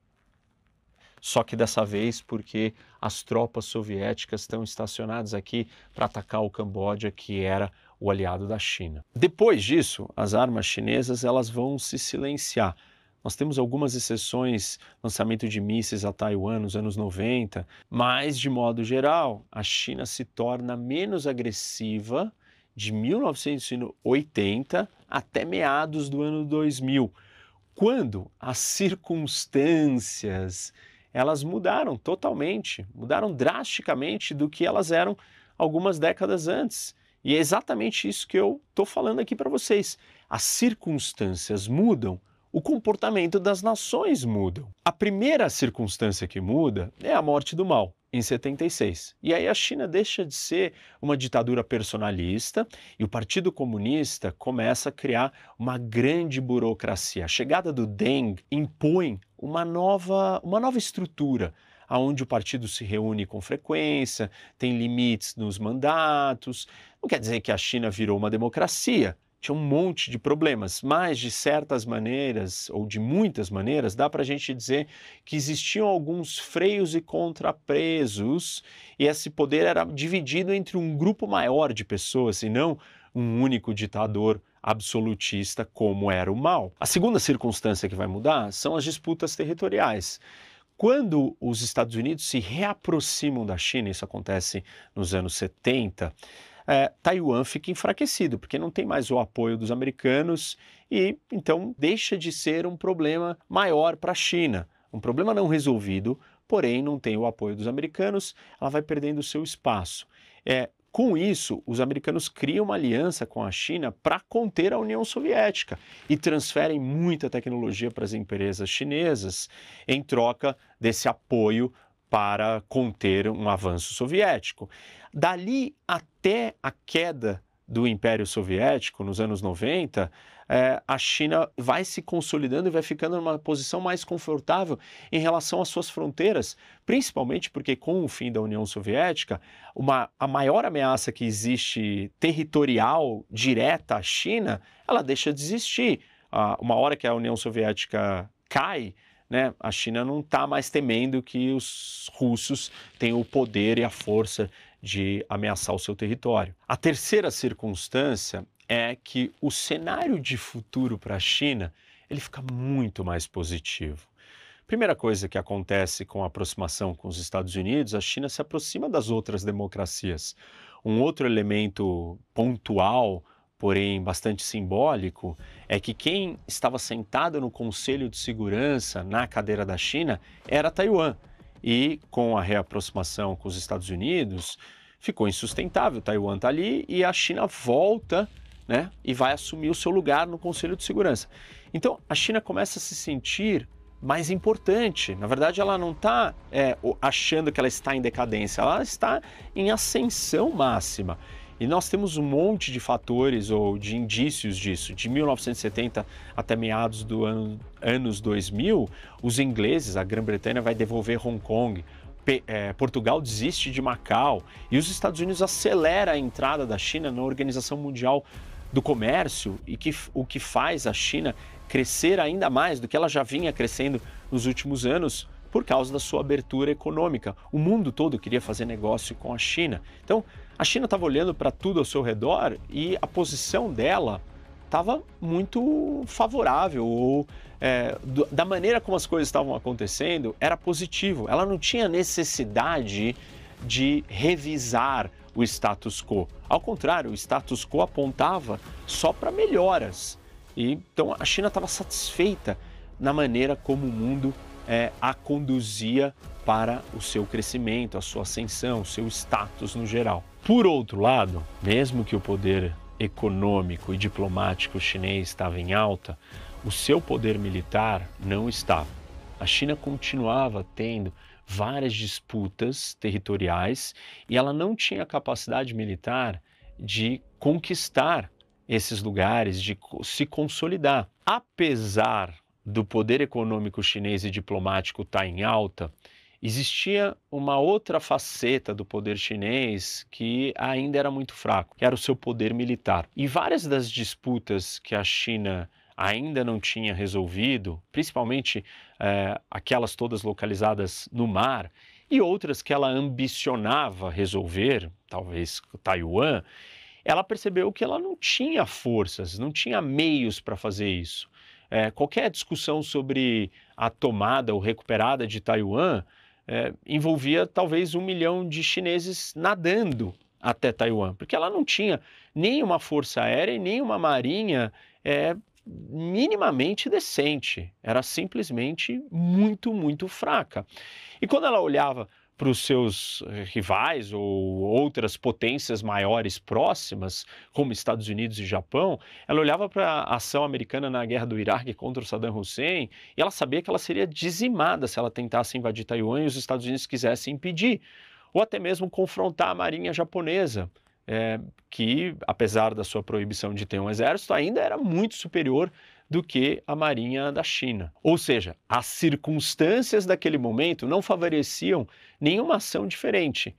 só que dessa vez porque as tropas soviéticas estão estacionadas aqui para atacar o Camboja, que era o aliado da China. Depois disso, as armas chinesas elas vão se silenciar. Nós temos algumas exceções, lançamento de mísseis a Taiwan nos anos noventa, mas, de modo geral, a China se torna menos agressiva de mil novecentos e oitenta até meados do ano dois mil, quando as circunstâncias elas mudaram totalmente, mudaram drasticamente do que elas eram algumas décadas antes. E é exatamente isso que eu estou falando aqui para vocês. As circunstâncias mudam, o comportamento das nações mudam. A primeira circunstância que muda é a morte do Mao, em setenta e seis. E aí a China deixa de ser uma ditadura personalista e o Partido Comunista começa a criar uma grande burocracia. A chegada do Deng impõe uma nova, uma nova estrutura, onde o partido se reúne com frequência, tem limites nos mandatos. Não quer dizer que a China virou uma democracia. Tinha um monte de problemas, mas de certas maneiras, ou de muitas maneiras, dá para a gente dizer que existiam alguns freios e contrapesos, e esse poder era dividido entre um grupo maior de pessoas, e não um único ditador absolutista como era o Mao. A segunda circunstância que vai mudar são as disputas territoriais. Quando os Estados Unidos se reaproximam da China, isso acontece nos anos setenta, É, Taiwan fica enfraquecido, porque não tem mais o apoio dos americanos e, então, deixa de ser um problema maior para a China. Um problema não resolvido, porém não tem o apoio dos americanos, ela vai perdendo o seu espaço. É, com isso, os americanos criam uma aliança com a China para conter a União Soviética e transferem muita tecnologia para as empresas chinesas em troca desse apoio para conter um avanço soviético. Dali até a queda do Império Soviético, nos anos noventa, é, a China vai se consolidando e vai ficando numa posição mais confortável em relação às suas fronteiras, principalmente porque com o fim da União Soviética, uma, a maior ameaça que existe territorial direta à China, ela deixa de existir. Ah, uma hora que a União Soviética cai, né, a China não está mais temendo que os russos tenham o poder e a força de ameaçar o seu território. A terceira circunstância é que o cenário de futuro para a China ele fica muito mais positivo. Primeira coisa que acontece com a aproximação com os Estados Unidos, a China se aproxima das outras democracias. Um outro elemento pontual, porém bastante simbólico, é que quem estava sentado no Conselho de Segurança na cadeira da China era Taiwan. E com a reaproximação com os Estados Unidos, ficou insustentável. Taiwan está ali e a China volta, né, e vai assumir o seu lugar no Conselho de Segurança. Então, a China começa a se sentir mais importante. Na verdade, ela não está é, achando que ela está em decadência, ela está em ascensão máxima. E nós temos um monte de fatores ou de indícios disso. De mil novecentos e setenta até meados dos ano, anos dois mil, os ingleses, a Grã-Bretanha vai devolver Hong Kong, P é, Portugal desiste de Macau e os Estados Unidos acelera a entrada da China na Organização Mundial do Comércio, e que, o que faz a China crescer ainda mais do que ela já vinha crescendo nos últimos anos por causa da sua abertura econômica. O mundo todo queria fazer negócio com a China. Então, a China estava olhando para tudo ao seu redor e a posição dela estava muito favorável, ou é, do, da maneira como as coisas estavam acontecendo, era positivo. Ela não tinha necessidade de revisar o status quo. Ao contrário, o status quo apontava só para melhoras. E, então a China estava satisfeita na maneira como o mundo é, a conduzia para o seu crescimento, a sua ascensão, o seu status no geral. Por outro lado, mesmo que o poder econômico e diplomático chinês estava em alta, o seu poder militar não estava. A China continuava tendo várias disputas territoriais e ela não tinha capacidade militar de conquistar esses lugares, de se consolidar. Apesar do poder econômico chinês e diplomático estar em alta, existia uma outra faceta do poder chinês que ainda era muito fraco, que era o seu poder militar. E várias das disputas que a China ainda não tinha resolvido, principalmente é, aquelas todas localizadas no mar, e outras que ela ambicionava resolver, talvez Taiwan, ela percebeu que ela não tinha forças, não tinha meios para fazer isso. É, qualquer discussão sobre a tomada ou recuperada de Taiwan é, envolvia talvez um milhão de chineses nadando até Taiwan, porque ela não tinha nem uma força aérea e nem uma marinha é, minimamente decente. Era simplesmente muito, muito fraca. E quando ela olhava para os seus rivais ou outras potências maiores próximas, como Estados Unidos e Japão, ela olhava para a ação americana na guerra do Iraque contra o Saddam Hussein e ela sabia que ela seria dizimada se ela tentasse invadir Taiwan e os Estados Unidos quisessem impedir, ou até mesmo confrontar a marinha japonesa, é, que, apesar da sua proibição de ter um exército, ainda era muito superior do que a marinha da China. Ou seja, as circunstâncias daquele momento não favoreciam nenhuma ação diferente.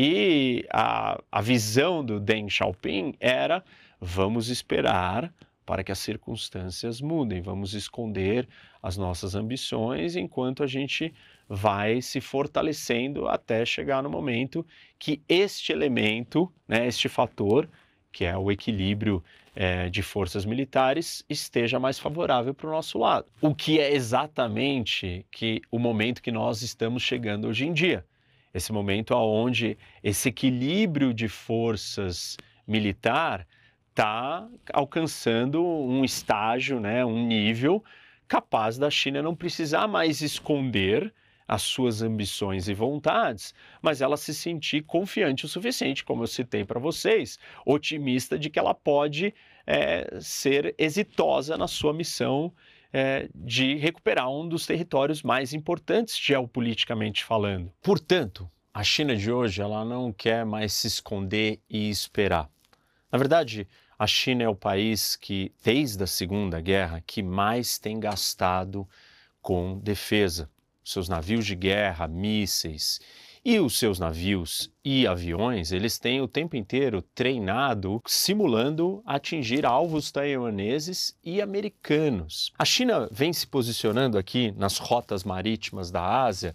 E a, a visão do Deng Xiaoping era: vamos esperar para que as circunstâncias mudem, vamos esconder as nossas ambições enquanto a gente vai se fortalecendo até chegar no momento que este elemento, né, este fator, que é o equilíbrio é, de forças militares, esteja mais favorável para o nosso lado. O que é exatamente que o momento que nós estamos chegando hoje em dia. Esse momento onde esse equilíbrio de forças militar está alcançando um estágio, né, um nível capaz da China não precisar mais esconder as suas ambições e vontades, mas ela se sentir confiante o suficiente, como eu citei para vocês, otimista de que ela pode é, ser exitosa na sua missão é, de recuperar um dos territórios mais importantes geopoliticamente falando. Portanto, a China de hoje ela não quer mais se esconder e esperar. Na verdade, a China é o país que, desde a Segunda Guerra, que mais tem gastado com defesa. Seus navios de guerra, mísseis e os seus navios e aviões, eles têm o tempo inteiro treinado, simulando atingir alvos taiwaneses e americanos. A China vem se posicionando aqui nas rotas marítimas da Ásia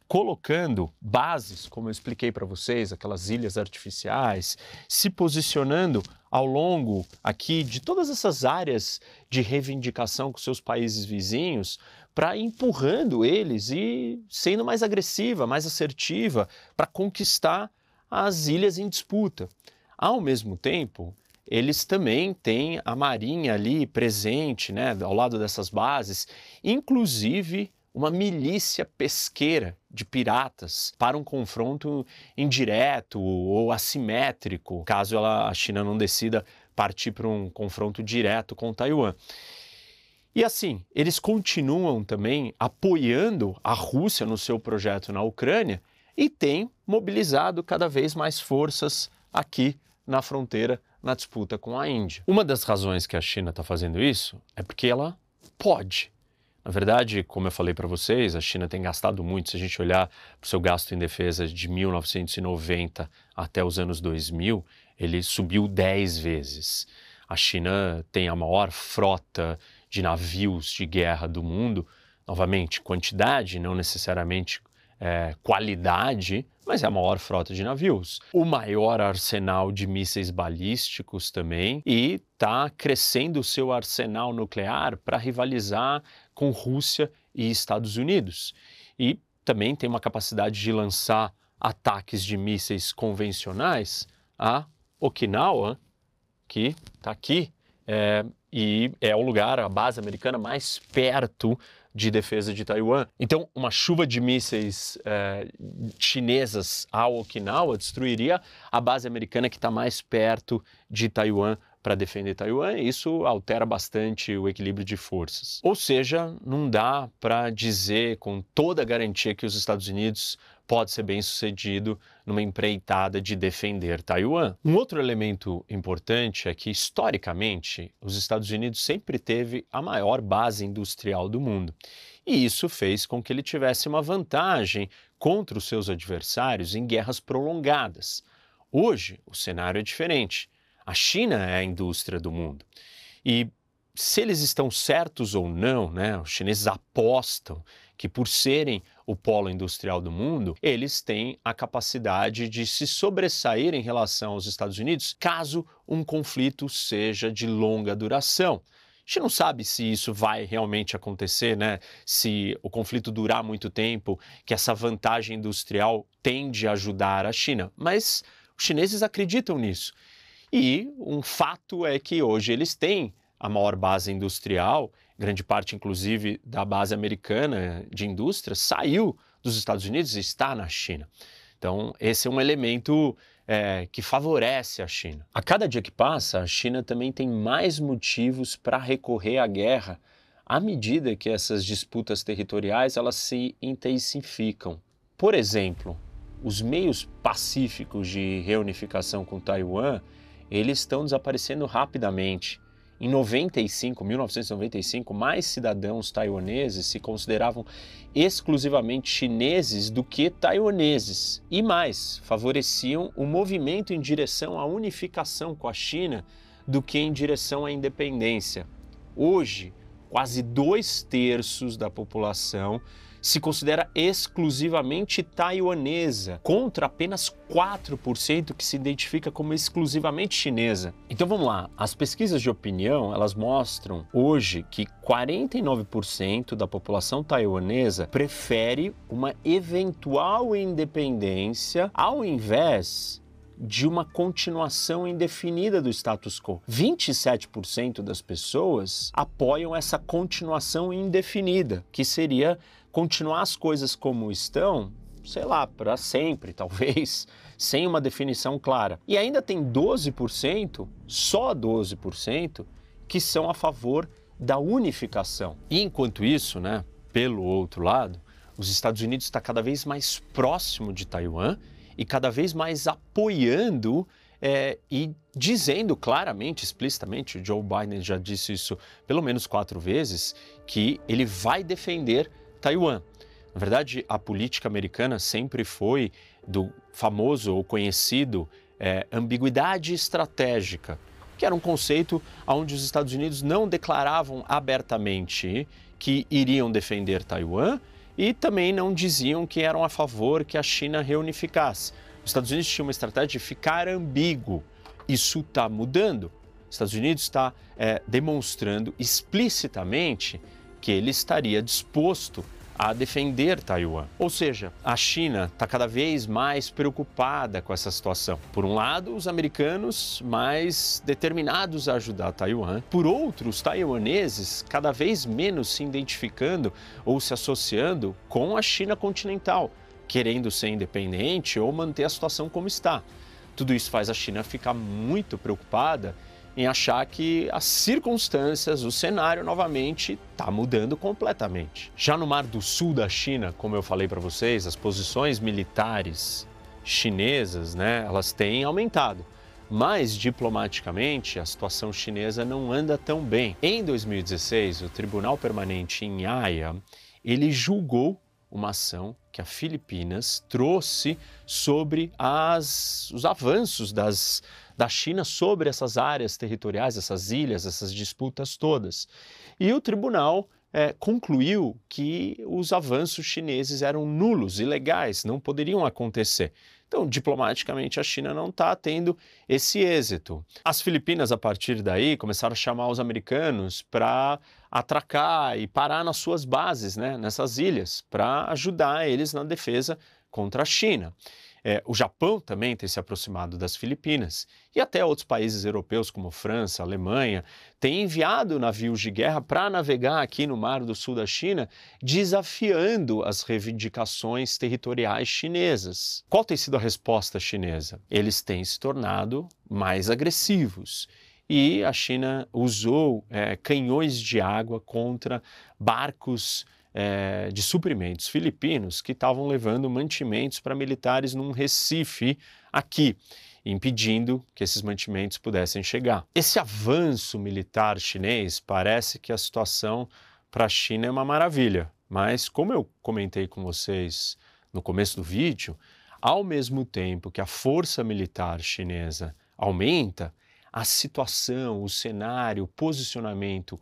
colocando bases, como eu expliquei para vocês, aquelas ilhas artificiais, se posicionando ao longo aqui de todas essas áreas de reivindicação com seus países vizinhos, para empurrando eles e sendo mais agressiva, mais assertiva, para conquistar as ilhas em disputa. Ao mesmo tempo, eles também têm a marinha ali presente, né, ao lado dessas bases, inclusive uma milícia pesqueira de piratas para um confronto indireto ou assimétrico, caso ela, a China não decida partir para um confronto direto com Taiwan. E assim, eles continuam também apoiando a Rússia no seu projeto na Ucrânia e têm mobilizado cada vez mais forças aqui na fronteira, na disputa com a Índia. Uma das razões que a China está fazendo isso é porque ela pode. Na verdade, como eu falei para vocês, a China tem gastado muito. Se a gente olhar para o seu gasto em defesa de mil novecentos e noventa até os anos dois mil, ele subiu dez vezes. A China tem a maior frota de navios de guerra do mundo, novamente, quantidade, não necessariamente é, qualidade, mas é a maior frota de navios. O maior arsenal de mísseis balísticos também, e está crescendo o seu arsenal nuclear para rivalizar com Rússia e Estados Unidos. E também tem uma capacidade de lançar ataques de mísseis convencionais a Okinawa, que está aqui, é, e é o lugar, a base americana mais perto de defesa de Taiwan. Então, uma chuva de mísseis é, chinesas a Okinawa destruiria a base americana que está mais perto de Taiwan para defender Taiwan, e isso altera bastante o equilíbrio de forças. Ou seja, não dá para dizer com toda a garantia que os Estados Unidos pode ser bem sucedido numa empreitada de defender Taiwan. Um outro elemento importante é que, historicamente, os Estados Unidos sempre teve a maior base industrial do mundo. E isso fez com que ele tivesse uma vantagem contra os seus adversários em guerras prolongadas. Hoje, o cenário é diferente. A China é a indústria do mundo. E se eles estão certos ou não, né, os chineses apostam que, por serem o polo industrial do mundo, eles têm a capacidade de se sobressair em relação aos Estados Unidos caso um conflito seja de longa duração. A gente não sabe se isso vai realmente acontecer, né? Se o conflito durar muito tempo, que essa vantagem industrial tende a ajudar a China. Mas os chineses acreditam nisso. E um fato é que hoje eles têm a maior base industrial, grande parte inclusive da base americana de indústria saiu dos Estados Unidos e está na China. Então esse é um elemento é, que favorece a China. A cada dia que passa, a China também tem mais motivos para recorrer à guerra à medida que essas disputas territoriais elas se intensificam. Por exemplo, os meios pacíficos de reunificação com Taiwan, eles estão desaparecendo rapidamente. Em noventa e cinco, mil novecentos e noventa e cinco, mais cidadãos taiwaneses se consideravam exclusivamente chineses do que taiwaneses. E mais, favoreciam o movimento em direção à unificação com a China do que em direção à independência. Hoje, quase dois terços da população se considera exclusivamente taiwanesa, contra apenas quatro por cento que se identifica como exclusivamente chinesa. Então vamos lá, as pesquisas de opinião, elas mostram hoje que quarenta e nove por cento da população taiwanesa prefere uma eventual independência ao invés de uma continuação indefinida do status quo. vinte e sete por cento das pessoas apoiam essa continuação indefinida, que seria continuar as coisas como estão, sei lá, para sempre, talvez, sem uma definição clara. E ainda tem doze por cento, só doze por cento, que são a favor da unificação. E enquanto isso, né, pelo outro lado, os Estados Unidos está cada vez mais próximo de Taiwan e cada vez mais apoiando é, e dizendo claramente, explicitamente, o Joe Biden já disse isso pelo menos quatro vezes, que ele vai defender Taiwan. Na verdade, a política americana sempre foi do famoso ou conhecido é, ambiguidade estratégica, que era um conceito onde os Estados Unidos não declaravam abertamente que iriam defender Taiwan e também não diziam que eram a favor que a China reunificasse. Os Estados Unidos tinham uma estratégia de ficar ambíguo. Isso está mudando. Os Estados Unidos está é, demonstrando explicitamente que ele estaria disposto a defender Taiwan. Ou seja, a China está cada vez mais preocupada com essa situação. Por um lado, os americanos mais determinados a ajudar Taiwan. Por outro, os taiwaneses cada vez menos se identificando ou se associando com a China continental, querendo ser independente ou manter a situação como está. Tudo isso faz a China ficar muito preocupada em achar que as circunstâncias, o cenário novamente está mudando completamente. Já no Mar do Sul da China, como eu falei para vocês, as posições militares chinesas, né, elas têm aumentado. Mas, diplomaticamente, a situação chinesa não anda tão bem. Em dois mil e dezesseis, o Tribunal Permanente em Haia, ele julgou uma ação que a Filipinas trouxe sobre as, os avanços das, da China sobre essas áreas territoriais, essas ilhas, essas disputas todas. E o tribunal é, concluiu que os avanços chineses eram nulos, ilegais, não poderiam acontecer. Então, diplomaticamente, a China não está tendo esse êxito. As Filipinas, a partir daí, começaram a chamar os americanos para atracar e parar nas suas bases, né, nessas ilhas, para ajudar eles na defesa contra a China. É, o Japão também tem se aproximado das Filipinas e até outros países europeus como França, Alemanha, têm enviado navios de guerra para navegar aqui no Mar do Sul da China, desafiando as reivindicações territoriais chinesas. Qual tem sido a resposta chinesa? Eles têm se tornado mais agressivos. E a China usou é, canhões de água contra barcos É, de suprimentos filipinos que estavam levando mantimentos para militares num Recife aqui, impedindo que esses mantimentos pudessem chegar. Esse avanço militar chinês parece que a situação para a China é uma maravilha, mas como eu comentei com vocês no começo do vídeo, ao mesmo tempo que a força militar chinesa aumenta, a situação, o cenário, o posicionamento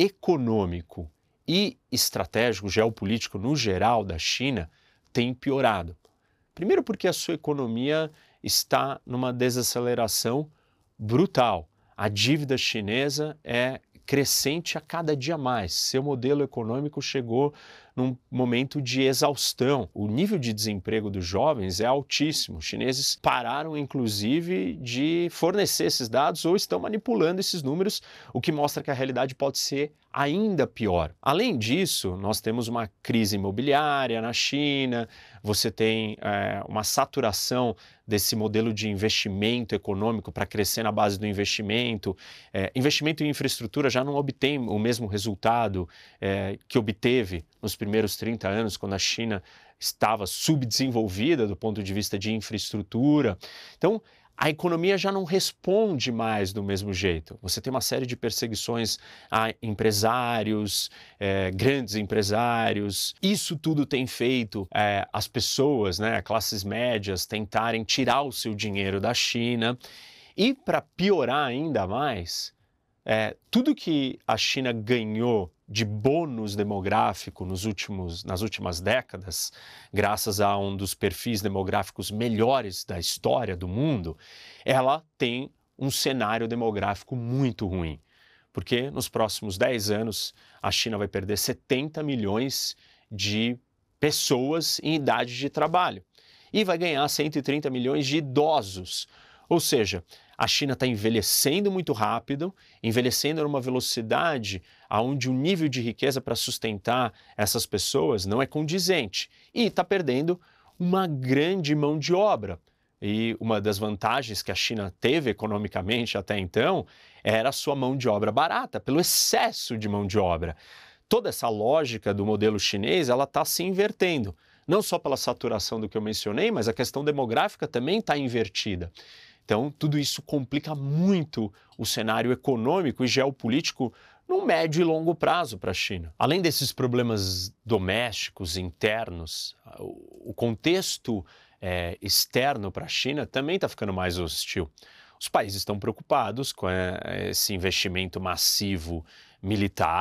econômico e estratégico, geopolítico no geral da China tem piorado. Primeiro porque a sua economia está numa desaceleração brutal. A dívida chinesa é crescente a cada dia mais. Seu modelo econômico chegou num momento de exaustão. O nível de desemprego dos jovens é altíssimo. Os chineses pararam, inclusive, de fornecer esses dados ou estão manipulando esses números, o que mostra que a realidade pode ser ainda pior. Além disso, nós temos uma crise imobiliária na China, você tem é, uma saturação desse modelo de investimento econômico para crescer na base do investimento. É, investimento em infraestrutura já não obtém o mesmo resultado é, que obteve nos primeiros trinta anos, quando a China estava subdesenvolvida do ponto de vista de infraestrutura. Então, a economia já não responde mais do mesmo jeito. Você tem uma série de perseguições a empresários, é, grandes empresários. Isso tudo tem feito é, as pessoas, né, classes médias, tentarem tirar o seu dinheiro da China. E para piorar ainda mais, é, tudo que a China ganhou de bônus demográfico nos últimos, nas últimas décadas, graças a um dos perfis demográficos melhores da história do mundo, ela tem um cenário demográfico muito ruim. Porque nos próximos dez anos, a China vai perder setenta milhões de pessoas em idade de trabalho e vai ganhar cento e trinta milhões de idosos. Ou seja, a China está envelhecendo muito rápido, envelhecendo numa velocidade onde o nível de riqueza para sustentar essas pessoas não é condizente e está perdendo uma grande mão de obra. E uma das vantagens que a China teve economicamente até então era a sua mão de obra barata, pelo excesso de mão de obra. Toda essa lógica do modelo chinês ela está se invertendo, não só pela saturação do que eu mencionei, mas a questão demográfica também está invertida. Então, tudo isso complica muito o cenário econômico e geopolítico no médio e longo prazo para a China. Além desses problemas domésticos, internos, o contexto é, externo para a China também está ficando mais hostil. Os países estão preocupados com esse investimento massivo militar,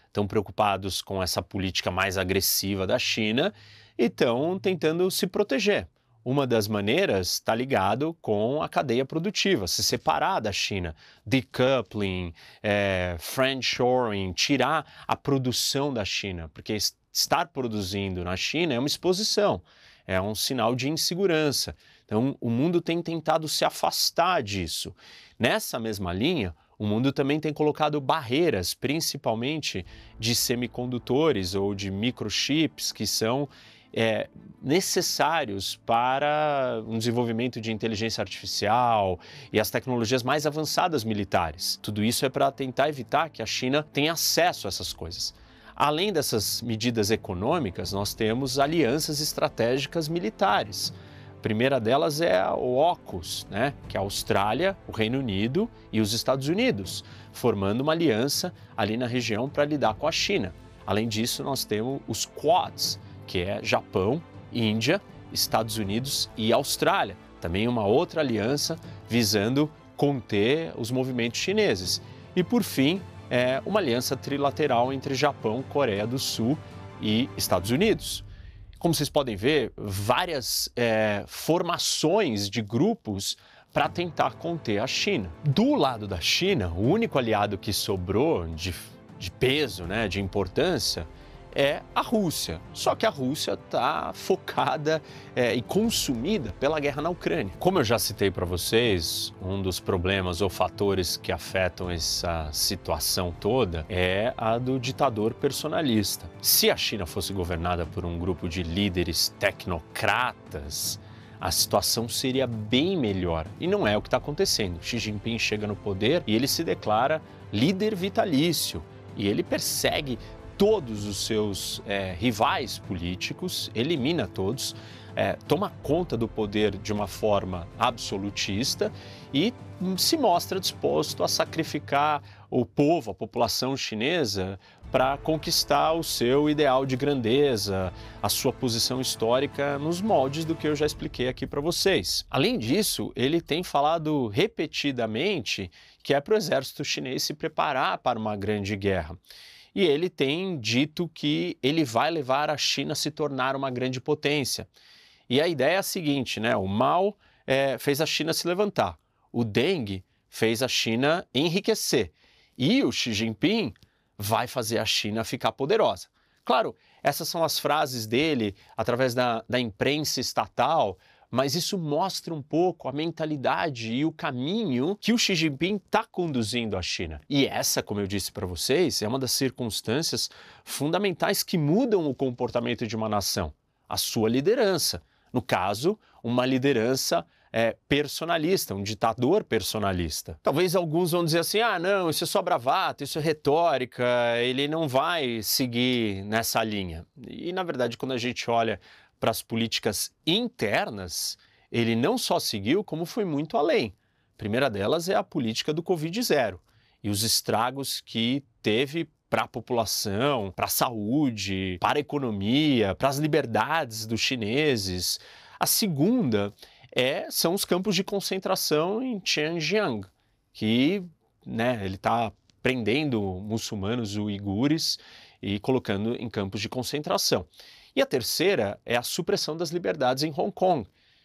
estão preocupados com essa política mais agressiva da China e estão tentando se proteger. Uma das maneiras está ligado com a cadeia produtiva, se separar da China, decoupling, é, friendshoring, tirar a produção da China, porque estar produzindo na China é uma exposição, é um sinal de insegurança. Então, o mundo tem tentado se afastar disso. Nessa mesma linha, o mundo também tem colocado barreiras, principalmente de semicondutores ou de microchips, que são É, necessários para um desenvolvimento de inteligência artificial e as tecnologias mais avançadas militares. Tudo isso é para tentar evitar que a China tenha acesso a essas coisas. Além dessas medidas econômicas, nós temos alianças estratégicas militares. A primeira delas é o AUKUS, né, que é a Austrália, o Reino Unido e os Estados Unidos, formando uma aliança ali na região para lidar com a China. Além disso, nós temos os Quads, que é Japão, Índia, Estados Unidos e Austrália. Também uma outra aliança visando conter os movimentos chineses. E, por fim, é uma aliança trilateral entre Japão, Coreia do Sul e Estados Unidos. Como vocês podem ver, várias é, formações de grupos para tentar conter a China. Do lado da China, o único aliado que sobrou de, de peso, né, de importância, é a Rússia. Só que a Rússia está focada é, e consumida pela guerra na Ucrânia. Como eu já citei para vocês, um dos problemas ou fatores que afetam essa situação toda é a do ditador personalista. Se a China fosse governada por um grupo de líderes tecnocratas, a situação seria bem melhor. E não é o que está acontecendo. Xi Jinping chega no poder e ele se declara líder vitalício. E ele persegue todos os seus é, rivais políticos, elimina todos, é, toma conta do poder de uma forma absolutista e se mostra disposto a sacrificar o povo, a população chinesa, para conquistar o seu ideal de grandeza, a sua posição histórica nos moldes do que eu já expliquei aqui para vocês. Além disso, ele tem falado repetidamente que é para o exército chinês se preparar para uma grande guerra. E ele tem dito que ele vai levar a China a se tornar uma grande potência. E a ideia é a seguinte, né? O Mao é, fez a China se levantar, o Deng fez a China enriquecer e o Xi Jinping vai fazer a China ficar poderosa. Claro, essas são as frases dele através da, da imprensa estatal, mas isso mostra um pouco a mentalidade e o caminho que o Xi Jinping está conduzindo a China. E essa, como eu disse para vocês, é uma das circunstâncias fundamentais que mudam o comportamento de uma nação, a sua liderança. No caso, uma liderança é, personalista, um ditador personalista. Talvez alguns vão dizer assim, ah, não, isso é só bravata, isso é retórica, ele não vai seguir nessa linha. E, na verdade, quando a gente olha para as políticas internas, ele não só seguiu, como foi muito além. A primeira delas é a política do Covid zero e os estragos que teve para a população, para a saúde, para a economia, para as liberdades dos chineses. A segunda é, são os campos de concentração em Xinjiang, que né, ele está prendendo muçulmanos uigures e colocando em campos de concentração. E a terceira é a supressão das liberdades em Hong Kong,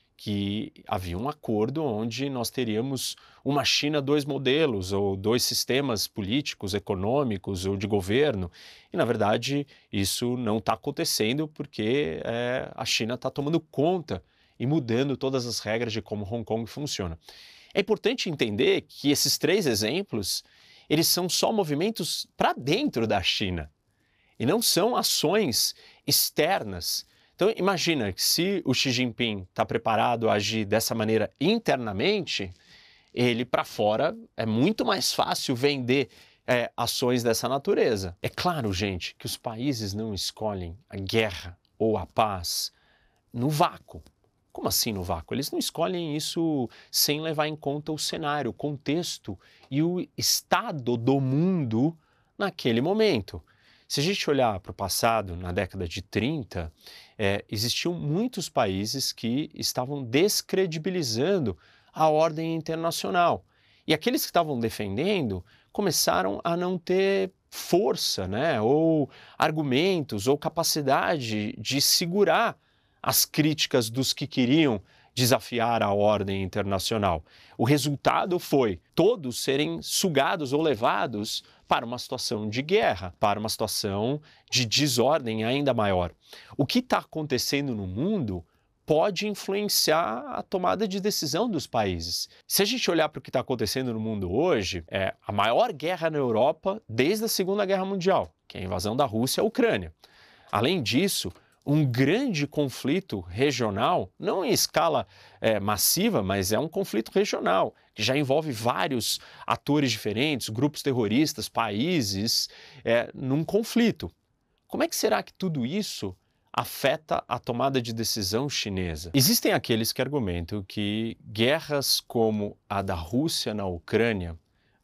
que havia um acordo onde nós teríamos uma China dois modelos, ou dois sistemas políticos, econômicos ou de governo. E, na verdade, isso não está acontecendo porque é, a China está tomando conta e mudando todas as regras de como Hong Kong funciona. É importante entender que esses três exemplos, eles são só movimentos para dentro da China e não são ações externas. Então imagina que se o Xi Jinping está preparado a agir dessa maneira internamente, ele para fora é muito mais fácil vender é, ações dessa natureza. É claro, gente, que os países não escolhem a guerra ou a paz no vácuo. Como assim no vácuo? Eles não escolhem isso sem levar em conta o cenário, o contexto e o estado do mundo naquele momento. Se a gente olhar para o passado, na década de trinta, é, existiam muitos países que estavam descredibilizando a ordem internacional. E aqueles que estavam defendendo começaram a não ter força, né, ou argumentos, ou capacidade de segurar as críticas dos que queriam desafiar a ordem internacional. O resultado foi todos serem sugados ou levados para uma situação de guerra, para uma situação de desordem ainda maior. O que está acontecendo no mundo pode influenciar a tomada de decisão dos países. Se a gente olhar para o que está acontecendo no mundo hoje, é a maior guerra na Europa desde a Segunda Guerra Mundial, que é a invasão da Rússia à Ucrânia. Além disso, um grande conflito regional, não em escala é, massiva, mas é um conflito regional, que já envolve vários atores diferentes, grupos terroristas, países, é, num conflito. Como é que será que tudo isso afeta a tomada de decisão chinesa? Existem aqueles que argumentam que guerras como a da Rússia na Ucrânia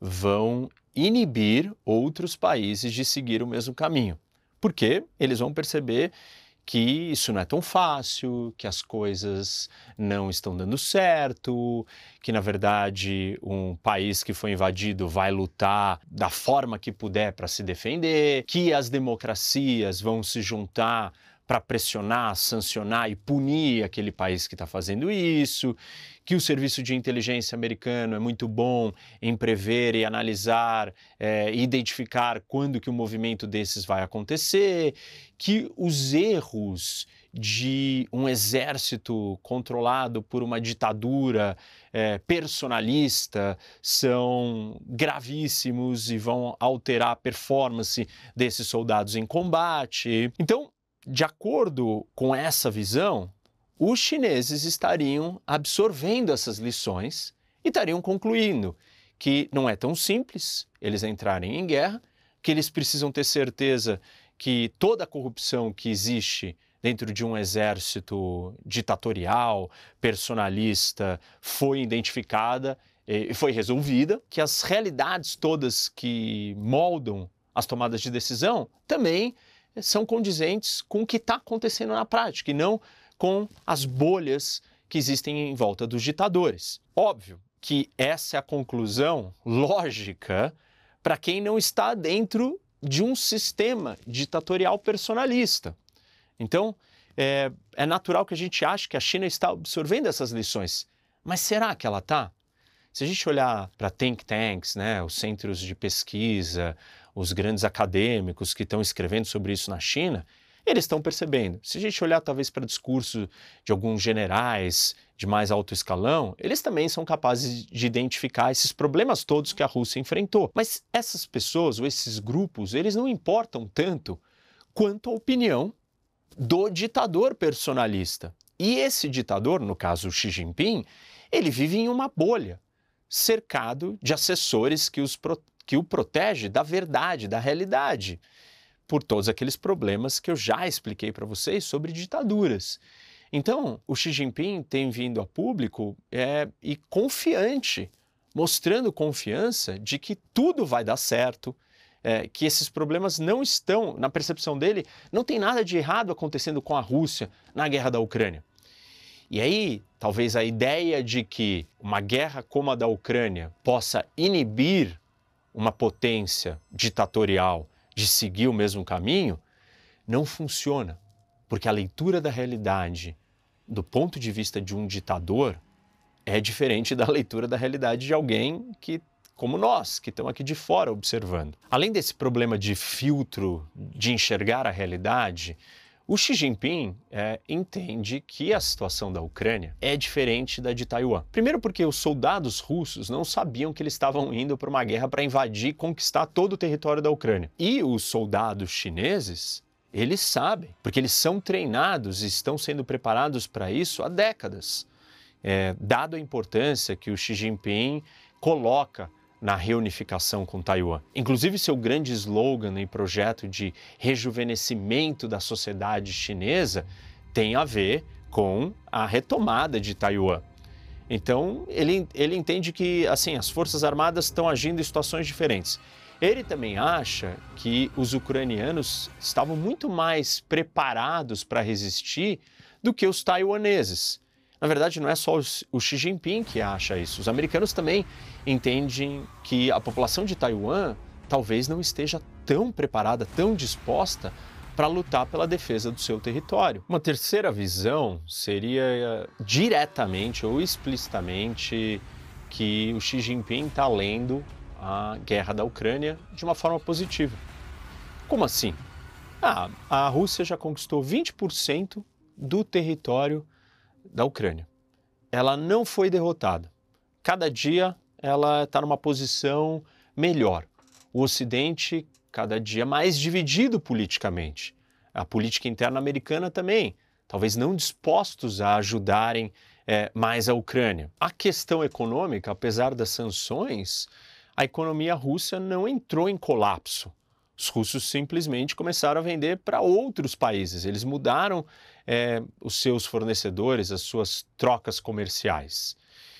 vão inibir outros países de seguir o mesmo caminho, porque eles vão perceber que isso não é tão fácil, que as coisas não estão dando certo, que, na verdade, um país que foi invadido vai lutar da forma que puder para se defender, que as democracias vão se juntar para pressionar, sancionar e punir aquele país que está fazendo isso, que o serviço de inteligência americano é muito bom em prever e analisar é, e identificar quando que um movimento desses vai acontecer, que os erros de um exército controlado por uma ditadura é, personalista são gravíssimos e vão alterar a performance desses soldados em combate. Então, de acordo com essa visão, os chineses estariam absorvendo essas lições e estariam concluindo que não é tão simples eles entrarem em guerra, que eles precisam ter certeza que toda a corrupção que existe dentro de um exército ditatorial, personalista, foi identificada e foi resolvida, que as realidades todas que moldam as tomadas de decisão também são condizentes com o que está acontecendo na prática e não com as bolhas que existem em volta dos ditadores. Óbvio que essa é a conclusão lógica para quem não está dentro de um sistema ditatorial personalista. Então, é, é natural que a gente ache que a China está absorvendo essas lições. Mas será que ela está? Se a gente olhar para think tanks, né, os centros de pesquisa, os grandes acadêmicos que estão escrevendo sobre isso na China, eles estão percebendo. Se a gente olhar talvez para o discurso de alguns generais de mais alto escalão, eles também são capazes de identificar esses problemas todos que a Rússia enfrentou. Mas essas pessoas, ou esses grupos, eles não importam tanto quanto a opinião do ditador personalista. E esse ditador, no caso o Xi Jinping, ele vive em uma bolha, cercado de assessores que, os pro... que o protege da verdade, da realidade, por todos aqueles problemas que eu já expliquei para vocês sobre ditaduras. Então, o Xi Jinping tem vindo a público é, e confiante, mostrando confiança de que tudo vai dar certo, é, que esses problemas não estão, na percepção dele, não tem nada de errado acontecendo com a Rússia na guerra da Ucrânia. E aí, talvez a ideia de que uma guerra como a da Ucrânia possa inibir uma potência ditatorial de seguir o mesmo caminho, não funciona, porque a leitura da realidade do ponto de vista de um ditador é diferente da leitura da realidade de alguém que, como nós, que estamos aqui de fora observando. Além desse problema de filtro, de enxergar a realidade, o Xi Jinping é, entende que a situação da Ucrânia é diferente da de Taiwan. Primeiro porque os soldados russos não sabiam que eles estavam indo para uma guerra para invadir e conquistar todo o território da Ucrânia. E os soldados chineses, eles sabem, porque eles são treinados e estão sendo preparados para isso há décadas. É, dado a importância que o Xi Jinping coloca na reunificação com Taiwan. Inclusive, seu grande slogan e projeto de rejuvenescimento da sociedade chinesa tem a ver com a retomada de Taiwan. Então, ele, ele entende que assim, as Forças Armadas estão agindo em situações diferentes. Ele também acha que os ucranianos estavam muito mais preparados para resistir do que os taiwaneses. Na verdade, não é só o Xi Jinping que acha isso. Os americanos também entendem que a população de Taiwan talvez não esteja tão preparada, tão disposta para lutar pela defesa do seu território. Uma terceira visão seria diretamente ou explicitamente que o Xi Jinping está lendo a guerra da Ucrânia de uma forma positiva. Como assim? Ah, a Rússia já conquistou vinte por cento do território da Ucrânia. Ela não foi derrotada. Cada dia ela está numa posição melhor. O Ocidente cada dia mais dividido politicamente. A política interna americana também, talvez não dispostos a ajudarem é, mais a Ucrânia. A questão econômica, apesar das sanções, a economia russa não entrou em colapso. Os russos simplesmente começaram a vender para outros países. Eles mudaram é, os seus fornecedores, as suas trocas comerciais.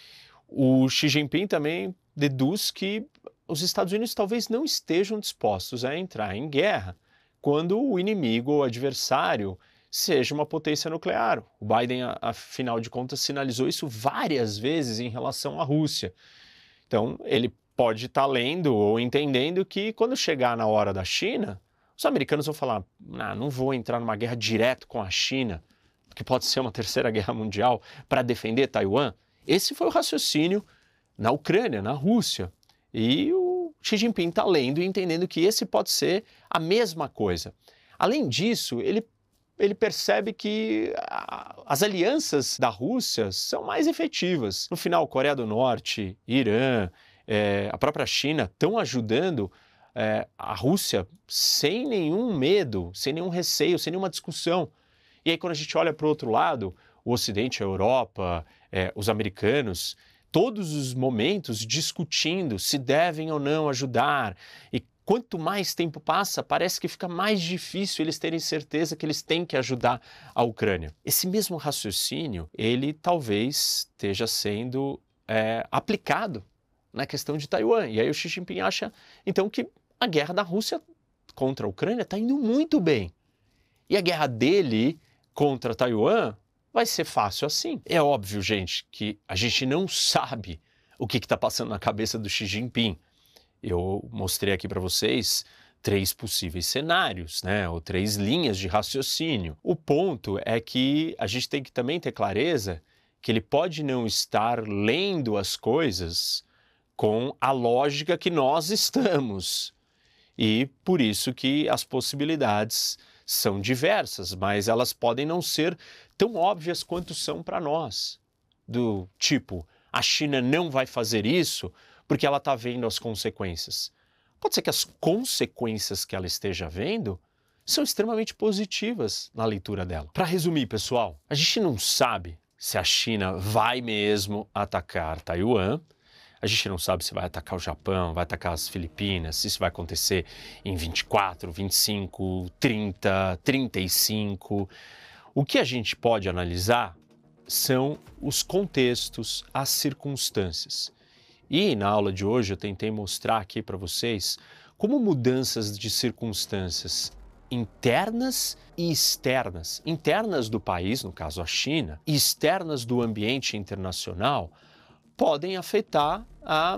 O Xi Jinping também deduz que os Estados Unidos talvez não estejam dispostos a entrar em guerra quando o inimigo ou adversário seja uma potência nuclear. O Biden, afinal de contas, sinalizou isso várias vezes em relação à Rússia. Então, ele pode estar lendo ou entendendo que quando chegar na hora da China, os americanos vão falar, nah, não vou entrar numa guerra direto com a China, porque pode ser uma terceira guerra mundial, para defender Taiwan. Esse foi o raciocínio na Ucrânia, na Rússia. E o Xi Jinping está lendo e entendendo que esse pode ser a mesma coisa. Além disso, ele, ele percebe que a, as alianças da Rússia são mais efetivas. No final, Coreia do Norte, Irã, é, a própria China estão ajudando é, a Rússia sem nenhum medo, sem nenhum receio, sem nenhuma discussão. E aí quando a gente olha para o outro lado, o Ocidente, a Europa, é, os americanos, todos os momentos discutindo se devem ou não ajudar. E quanto mais tempo passa, parece que fica mais difícil eles terem certeza que eles têm que ajudar a Ucrânia. Esse mesmo raciocínio, ele talvez esteja sendo é, aplicado na questão de Taiwan. E aí o Xi Jinping acha, então, que a guerra da Rússia contra a Ucrânia está indo muito bem. E a guerra dele contra Taiwan vai ser fácil assim. É óbvio, gente, que a gente não sabe o que está passando na cabeça do Xi Jinping. Eu mostrei aqui para vocês três possíveis cenários, né, ou três linhas de raciocínio. O ponto é que a gente tem que também ter clareza que ele pode não estar lendo as coisas com a lógica que nós estamos. E por isso que as possibilidades são diversas, mas elas podem não ser tão óbvias quanto são para nós. Do tipo, a China não vai fazer isso porque ela está vendo as consequências. Pode ser que as consequências que ela esteja vendo são extremamente positivas na leitura dela. Para resumir, pessoal, a gente não sabe se a China vai mesmo atacar Taiwan. A gente não sabe se vai atacar o Japão, vai atacar as Filipinas, se isso vai acontecer em vinte e quatro, vinte e cinco, trinta, trinta e cinco. O que a gente pode analisar são os contextos, as circunstâncias. E na aula de hoje eu tentei mostrar aqui para vocês como mudanças de circunstâncias internas e externas, internas do país, no caso a China, e externas do ambiente internacional, podem afetar a,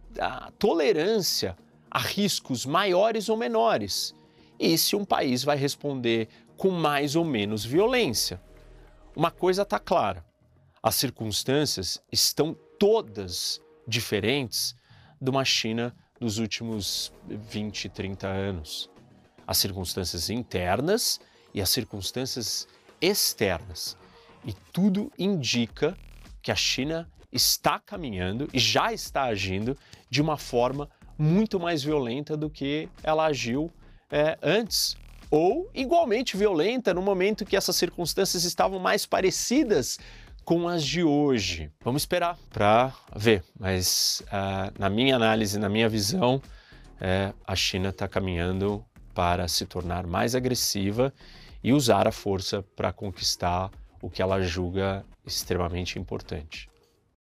a tolerância a riscos maiores ou menores. E se um país vai responder com mais ou menos violência. Uma coisa está clara, as circunstâncias estão todas diferentes de uma China dos últimos vinte, trinta anos. As circunstâncias internas e as circunstâncias externas. E tudo indica que a China está caminhando e já está agindo de uma forma muito mais violenta do que ela agiu é, antes, ou igualmente violenta no momento que essas circunstâncias estavam mais parecidas com as de hoje. Vamos esperar para ver, mas uh, na minha análise, na minha visão, uh, a China está caminhando para se tornar mais agressiva e usar a força para conquistar o que ela julga extremamente importante.